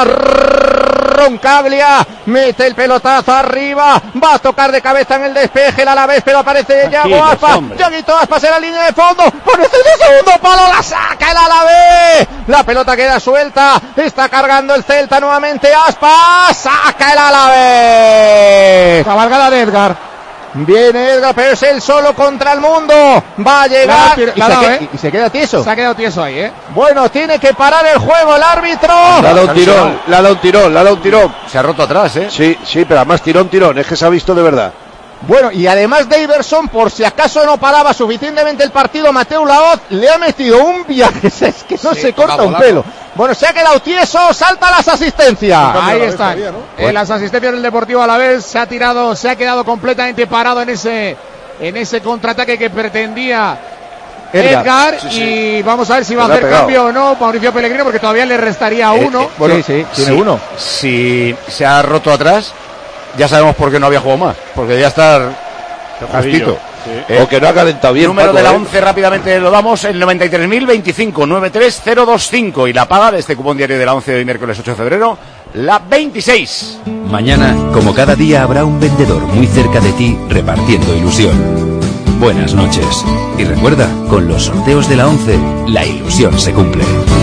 Roncaglia. Mete el pelotazo arriba, va a tocar de cabeza en el despeje el Alavés, pero aparece Yago
Tranquilos,
Aspas.
hombre.
Yaguito Aspas en la línea de fondo. Parece el segundo palo, la saca el Alavés. La pelota queda suelta. Está cargando el Celta nuevamente. Aspas. Saca el Alavés.
Cabalgada de Edgar.
Viene Edgar, pero es él solo contra el mundo. Va a
La
llegar.
ha tir-
Y
la ha
se,
dado,
que-
¿eh?
y se queda tieso.
Se ha quedado tieso ahí, ¿eh?
Bueno, tiene que parar el juego el árbitro.
Le ha dado un tirón, le ha dado un tirón, le ha dado un tirón.
Se ha roto atrás, ¿eh?
Sí, sí, pero además tirón, tirón, es que se ha visto de verdad.
Bueno, y además de Iverson, por si acaso no paraba suficientemente el partido, Mateo Laoz le ha metido un viaje, es que no
Sí,
se corta
toca
un
volarlo.
pelo. Bueno, se ha quedado tieso, salta las asistencias.
Ahí
Alavés
están.
todavía, ¿no?
En las asistencias del Deportivo Alavés se ha tirado, se ha quedado completamente parado en ese, en ese contraataque que pretendía
Edgar.
Edgar.
Sí, sí.
Y vamos a ver si va a
Se le ha
hacer
pegado.
cambio o no Mauricio Pellegrino, porque todavía le restaría
Eh,
uno.
eh, bueno,
sí, sí, tiene
sí.
uno.
Si se ha roto atrás, ya sabemos por qué no había jugado más. Porque ya está justito.
Sí.
Eh,
O que no ha calentado bien.
número
Paco,
de la
¿eh?
once rápidamente lo damos, el noventa y tres mil veinticinco, noventa y tres mil veinticinco. Y la paga de este cupón diario de la once de hoy, miércoles ocho de febrero, la veintiséis.
Mañana, como cada día, habrá un vendedor muy cerca de ti repartiendo ilusión. Buenas noches. Y recuerda, con los sorteos de la once, la ilusión se cumple.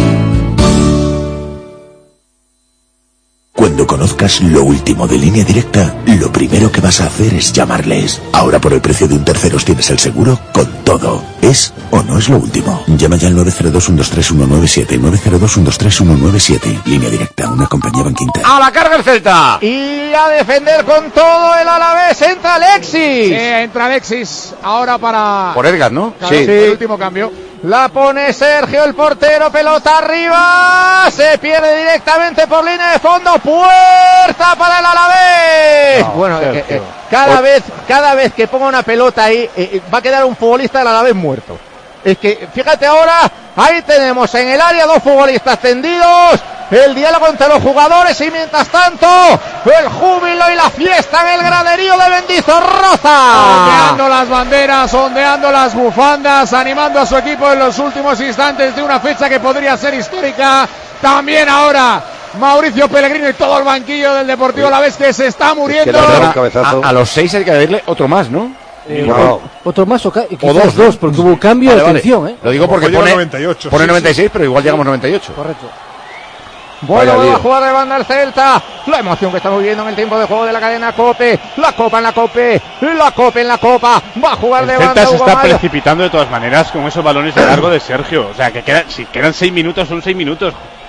Cuando conozcas lo último de Línea Directa, lo primero que vas a hacer es llamarles. Ahora por el precio de un terceros tienes el seguro con todo. ¿Es o no es lo último? Llama ya al nueve cero dos, uno dos tres, uno nueve siete, nueve cero dos, uno dos tres, uno nueve siete. Línea Directa, una compañía Banquinter.
¡A la carga el Celta!
Y a defender con todo el Alavés, entra Alexis.
Eh, entra Alexis ahora para
Por Edgar, ¿no?
Claro,
Sí.
el último cambio.
La pone Sergio, el portero, pelota arriba, se pierde directamente por línea de fondo, puerta para el Alavés.
No,
bueno, eh,
Sergio.
eh, cada vez, cada vez que ponga una pelota ahí, eh, eh, va a quedar un futbolista del Alavés muerto. Es que, fíjate ahora, ahí tenemos en el área dos futbolistas tendidos, el diálogo entre los jugadores y mientras tanto, el júbilo y la fiesta en el graderío de Mendizorroza.
Ondeando las banderas, ondeando las bufandas, animando a su equipo en los últimos instantes de una fecha que podría ser histórica. También ahora Mauricio Pellegrino y todo el banquillo del Deportivo Alavés que se está muriendo.
le ha dado un cabezazo.
A, a los seis hay que añadirle otro más, ¿no?
Eh,
No.
Otro más o, ca- quizás
dos,
dos,
¿no?
porque hubo cambio
Vale,
de
vale.
atención, ¿eh?
Lo digo porque
Llega
pone,
noventa y ocho,
pone
sí,
noventa y seis,
sí.
pero igual llegamos a noventa y ocho.
Correcto.
Bueno,
Vaya
va a
lío.
jugar de banda el Celta. La emoción que estamos viviendo en el tiempo de juego de la cadena COPE. La Copa en la COPE. La COPE en la Copa. Va a jugar
El
de
Celta
banda
se
Hugo
está
Mayo.
precipitando de todas maneras con esos balones de largo de Sergio. O sea, que queda, si quedan seis minutos, son seis minutos.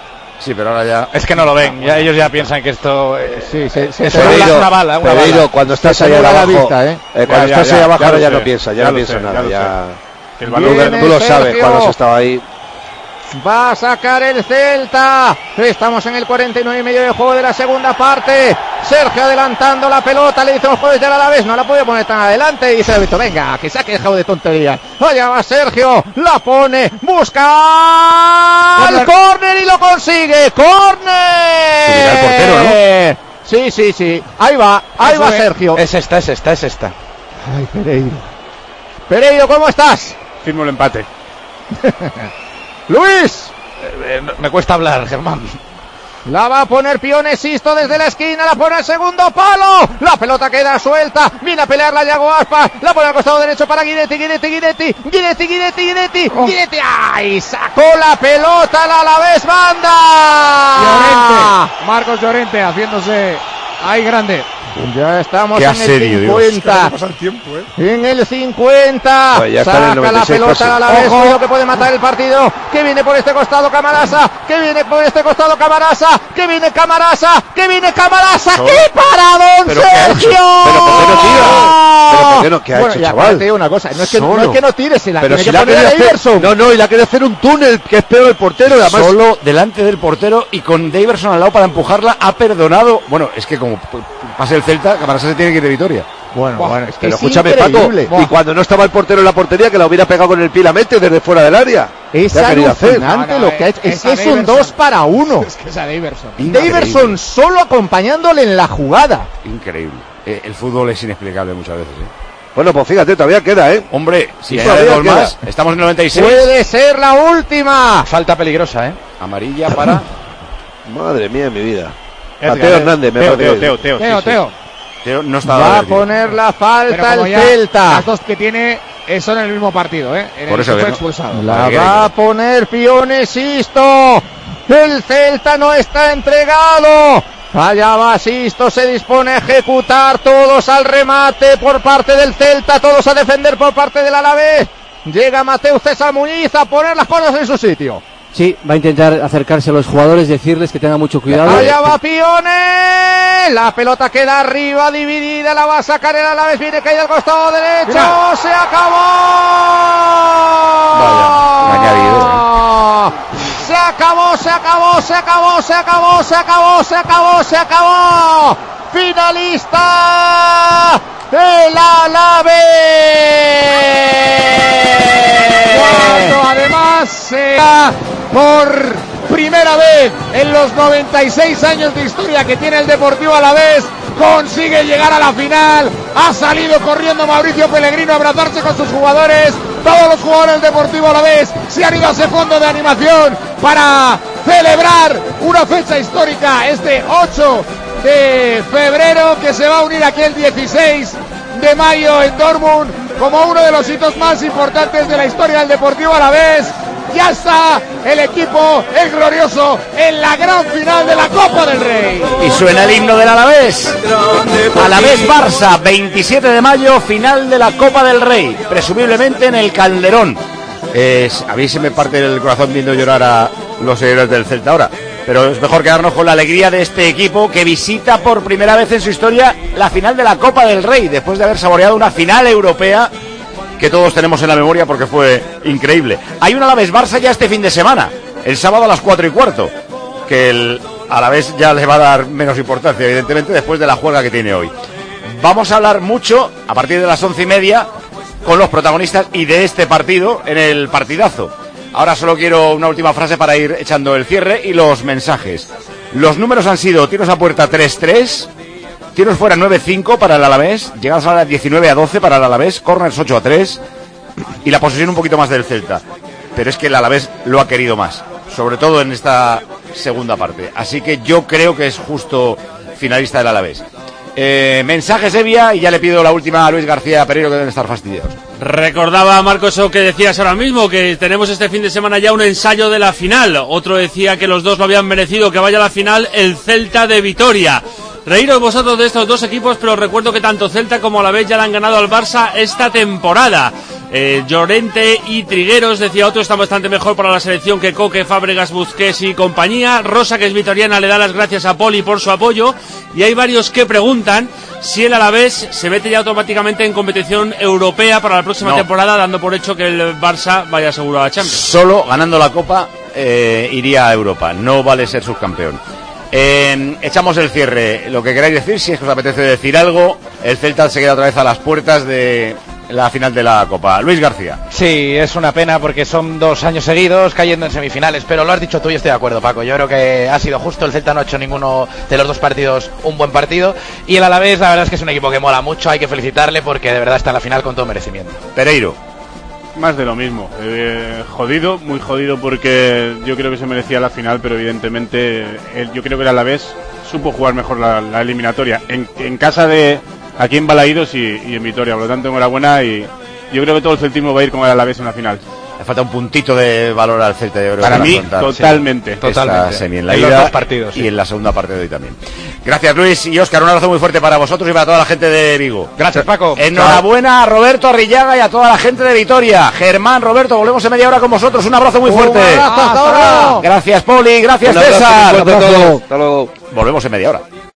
Sí, pero ahora ya...
Es que no lo ven, ya ellos ya piensan que esto eh,
sí, sí, sí,
es una,
Pereiro,
una bala, una
Pereiro,
bala.
cuando estás
Se
ahí
anula la
abajo,
vista, ¿eh?
eh, cuando
Ya,
estás
ya,
ahí
ya,
abajo
ya
ahora
lo
ya
sé,
no piensa, ya,
ya
no
lo
piensa
sé,
nada,
ya lo
ya...
El
Tú,
balón-
tú lo sabes
Sergio.
cuando has estado ahí.
Va a sacar el Celta. Estamos en el cuarenta y nueve y medio de juego de la segunda parte. Sergio adelantando la pelota. Le dice los jugadores del Alavés, no la puede poner tan adelante. Y dice el Víctor, venga, que se ha quejado de tonterías. Allá va Sergio. La pone. Busca el córner y lo consigue. ¡Córner!
Subirá el portero, ¿no?
Sí, sí, sí. Ahí va. Ahí
Eso
va
es,
Sergio.
Es esta, es esta, es esta.
Ay, Pereiro. Pereiro, ¿cómo estás?
Firmo el empate.
Luis.
Eh, eh, me cuesta hablar, Germán.
La va a poner Pionesisto desde la esquina, la pone al segundo palo. La pelota queda suelta. Viene a pelear la Yago Aspas. La pone al costado derecho para Guidetti, Guidetti, Guidetti. Guidetti, Guidetti, Guidetti.
Oh.
Guidetti. ¡Ay! Sacó la pelota la Alavés banda.
Llorente. Marcos Llorente haciéndose ahí grande.
Ya estamos
Qué
en
asedio,
el
Dios.
cincuenta.
Pasa el tiempo, ¿eh?
En el cincuenta.
Bueno, ya está en el
Saca la
noventa y seis
pelota
casi.
a la vez.
Ojo.
Cuidado que puede matar el partido. Que viene por este costado Camarasa. Que viene por este costado Camarasa. Que viene Camarasa. Que viene Camarasa.
Solo.
¡Qué paradón,
¿Pero qué ha
Sergio!
hecho?
¿Pero por qué no tira? ¿Pero por qué no? ¿Qué ha
Bueno,
hecho,
ya,
chaval?
aparte, una cosa. No es que no,
Solo.
es que no tire, se la
Pero
tiene
si
que
la ha
poner
querido
a
hacer...
Iverson.
No, no, y la quiere hacer un túnel, que es peor el portero, y además...
Solo delante del portero y con Daverson al lado para empujarla, ha perdonado. Bueno, es que como p- pase el Celta, Camarasa se tiene que ir de Vitoria.
Bueno,
Buah,
bueno, es que
Pero
es
escúchame, Paco,
increíble.
y cuando no estaba el portero en la portería, que la hubiera pegado con el pie, la mete desde fuera del área.
Es
¿Qué ha querido hacer?
alucinante
No, no,
lo que ha hecho. Es
esa
que es un
Daverson.
dos para uno.
Es que es a Daverson.
Daverson solo acompañándole en la jugada.
Increíble. Eh, el fútbol es inexplicable muchas veces. ¿eh?
Bueno, pues fíjate, todavía queda, ¿eh?
Hombre, si
Sí,
añade
todavía
dos
queda.
más, estamos en el noventa y seis.
Puede ser la última.
Falta peligrosa, ¿eh?
Amarilla para...
Madre mía, mi vida.
Edgar,
Mateo
eh.
Hernández, me
Teo,
parece.
Teo, Teo, Teo,
Teo,
sí, sí.
Teo.
Teo no está
Va a
advertido.
poner la
Pero
falta
como
el
ya
Celta.
las dos que tiene eh, son en el mismo partido, ¿eh? En
Por
el
eso
que fue
que no-
expulsado.
La
Vale,
va a
que-
poner Pionesisto. El Celta no está entregado. Allá va Sisto, se dispone a ejecutar, todos al remate por parte del Celta, todos a defender por parte del Alavés. Llega Mateo César Muñiz a poner las cosas en su sitio.
Sí, va a intentar acercarse a los jugadores, decirles que tengan mucho cuidado.
Allá va Pione. La pelota queda arriba, dividida, la va a sacar el Alavés, viene caída al costado derecho.
Mira.
Se acabó.
Vaya, añadido,
Se acabó, se acabó, se acabó, se acabó, se acabó, se acabó, se acabó. Finalista el Alavés.
Cuando además se da por primera vez en los noventa y seis años de historia que tiene el Deportivo Alavés, consigue llegar a la final. Ha salido corriendo Mauricio Pellegrino a abrazarse con sus jugadores. Todos los jugadores del Deportivo Alavés se han ido a ese fondo de animación para celebrar una fecha histórica este ocho de febrero, que se va a unir aquí el dieciséis de mayo en Dortmund como uno de los hitos más importantes de la historia del Deportivo Alavés. Ya está el equipo, el glorioso, en la gran final de la Copa del Rey.
Y suena el himno del Alavés. Alavés Barça, veintisiete de mayo, final de la Copa del Rey, presumiblemente en el Calderón. Es, a mí se me parte el corazón viendo llorar a los seguidores del Celta ahora, pero es mejor quedarnos con la alegría de este equipo que visita por primera vez en su historia la final de la Copa del Rey, después de haber saboreado una final europea que todos tenemos en la memoria porque fue increíble. Hay un Alavés Barça ya este fin de semana, el sábado a las cuatro y cuarto, que el Alavés ya le va a dar menos importancia, evidentemente, después de la juega que tiene hoy. Vamos a hablar mucho, a partir de las once y media, con los protagonistas y de este partido en el partidazo. Ahora solo quiero una última frase para ir echando el cierre y los mensajes. Los números han sido tiros a puerta tres tres, tiros fuera nueve cinco para el Alavés, llegadas a la diecinueve a doce para el Alavés, corners ocho a tres y la posesión un poquito más del Celta. Pero es que el Alavés lo ha querido más, sobre todo en esta segunda parte. Así que yo creo que es justo finalista del Alavés. Eh, mensajes, Evia, y ya le pido la última a Luis García Pereiro, que deben estar fastidiados.
Recordaba, Marcos, eso que decías ahora mismo, que tenemos este fin de semana ya un ensayo de la final. Otro decía que los dos lo habían merecido, que vaya a la final el Celta de Vitoria. Reíros vosotros de estos dos equipos, pero recuerdo que tanto Celta como Alavés ya le han ganado al Barça esta temporada. Eh, Llorente y Trigueros, decía otro, están bastante mejor para la selección que Coque, Fábregas, Busquets y compañía. Rosa, que es vitoriana, le da las gracias a Poli por su apoyo. Y hay varios que preguntan si el Alavés se mete ya automáticamente en competición europea para la próxima
no.
temporada, dando por hecho que el Barça vaya seguro a la Champions.
Solo ganando la Copa eh, iría a Europa, no vale ser subcampeón. Eh, echamos el cierre. Lo que queráis decir, si es que os apetece decir algo. El Celta se queda otra vez a las puertas de la final de la Copa. Luis García.
Sí, es una pena porque son dos años seguidos cayendo en semifinales, pero lo has dicho tú y estoy de acuerdo, Paco. Yo creo que ha sido justo, el Celta no ha hecho ninguno de los dos partidos un buen partido, y el Alavés la verdad es que es un equipo que mola mucho, hay que felicitarle porque de verdad está en la final con todo merecimiento.
Pereiro.
Más de lo mismo, eh, jodido, muy jodido porque yo creo que se merecía la final, pero evidentemente eh, yo creo que el Alavés supo jugar mejor la, la eliminatoria en, en casa de aquí en Balaídos y, y en Vitoria, por lo tanto enhorabuena, y yo creo que todo el celtismo va a ir con el Alavés en la final.
Le falta un puntito de valor al Celta, yo creo.
Para mí,
contar,
totalmente.
Sí,
totalmente.
Semi en la
en
ida
los dos partidos,
y
sí.
en la segunda parte de hoy también. Gracias, Luis y Óscar. Un abrazo muy fuerte para vosotros y para toda la gente de Vigo.
Gracias, Paco.
Enhorabuena a Roberto Arrillaga y a toda la gente de Vitoria. Germán, Roberto, volvemos en media hora con vosotros. Un abrazo muy fuerte.
Un abrazo, hasta ahora.
Gracias, Poli. Gracias,
Un abrazo
César.
muy fuerte a todos. Hasta luego.
Volvemos en media hora.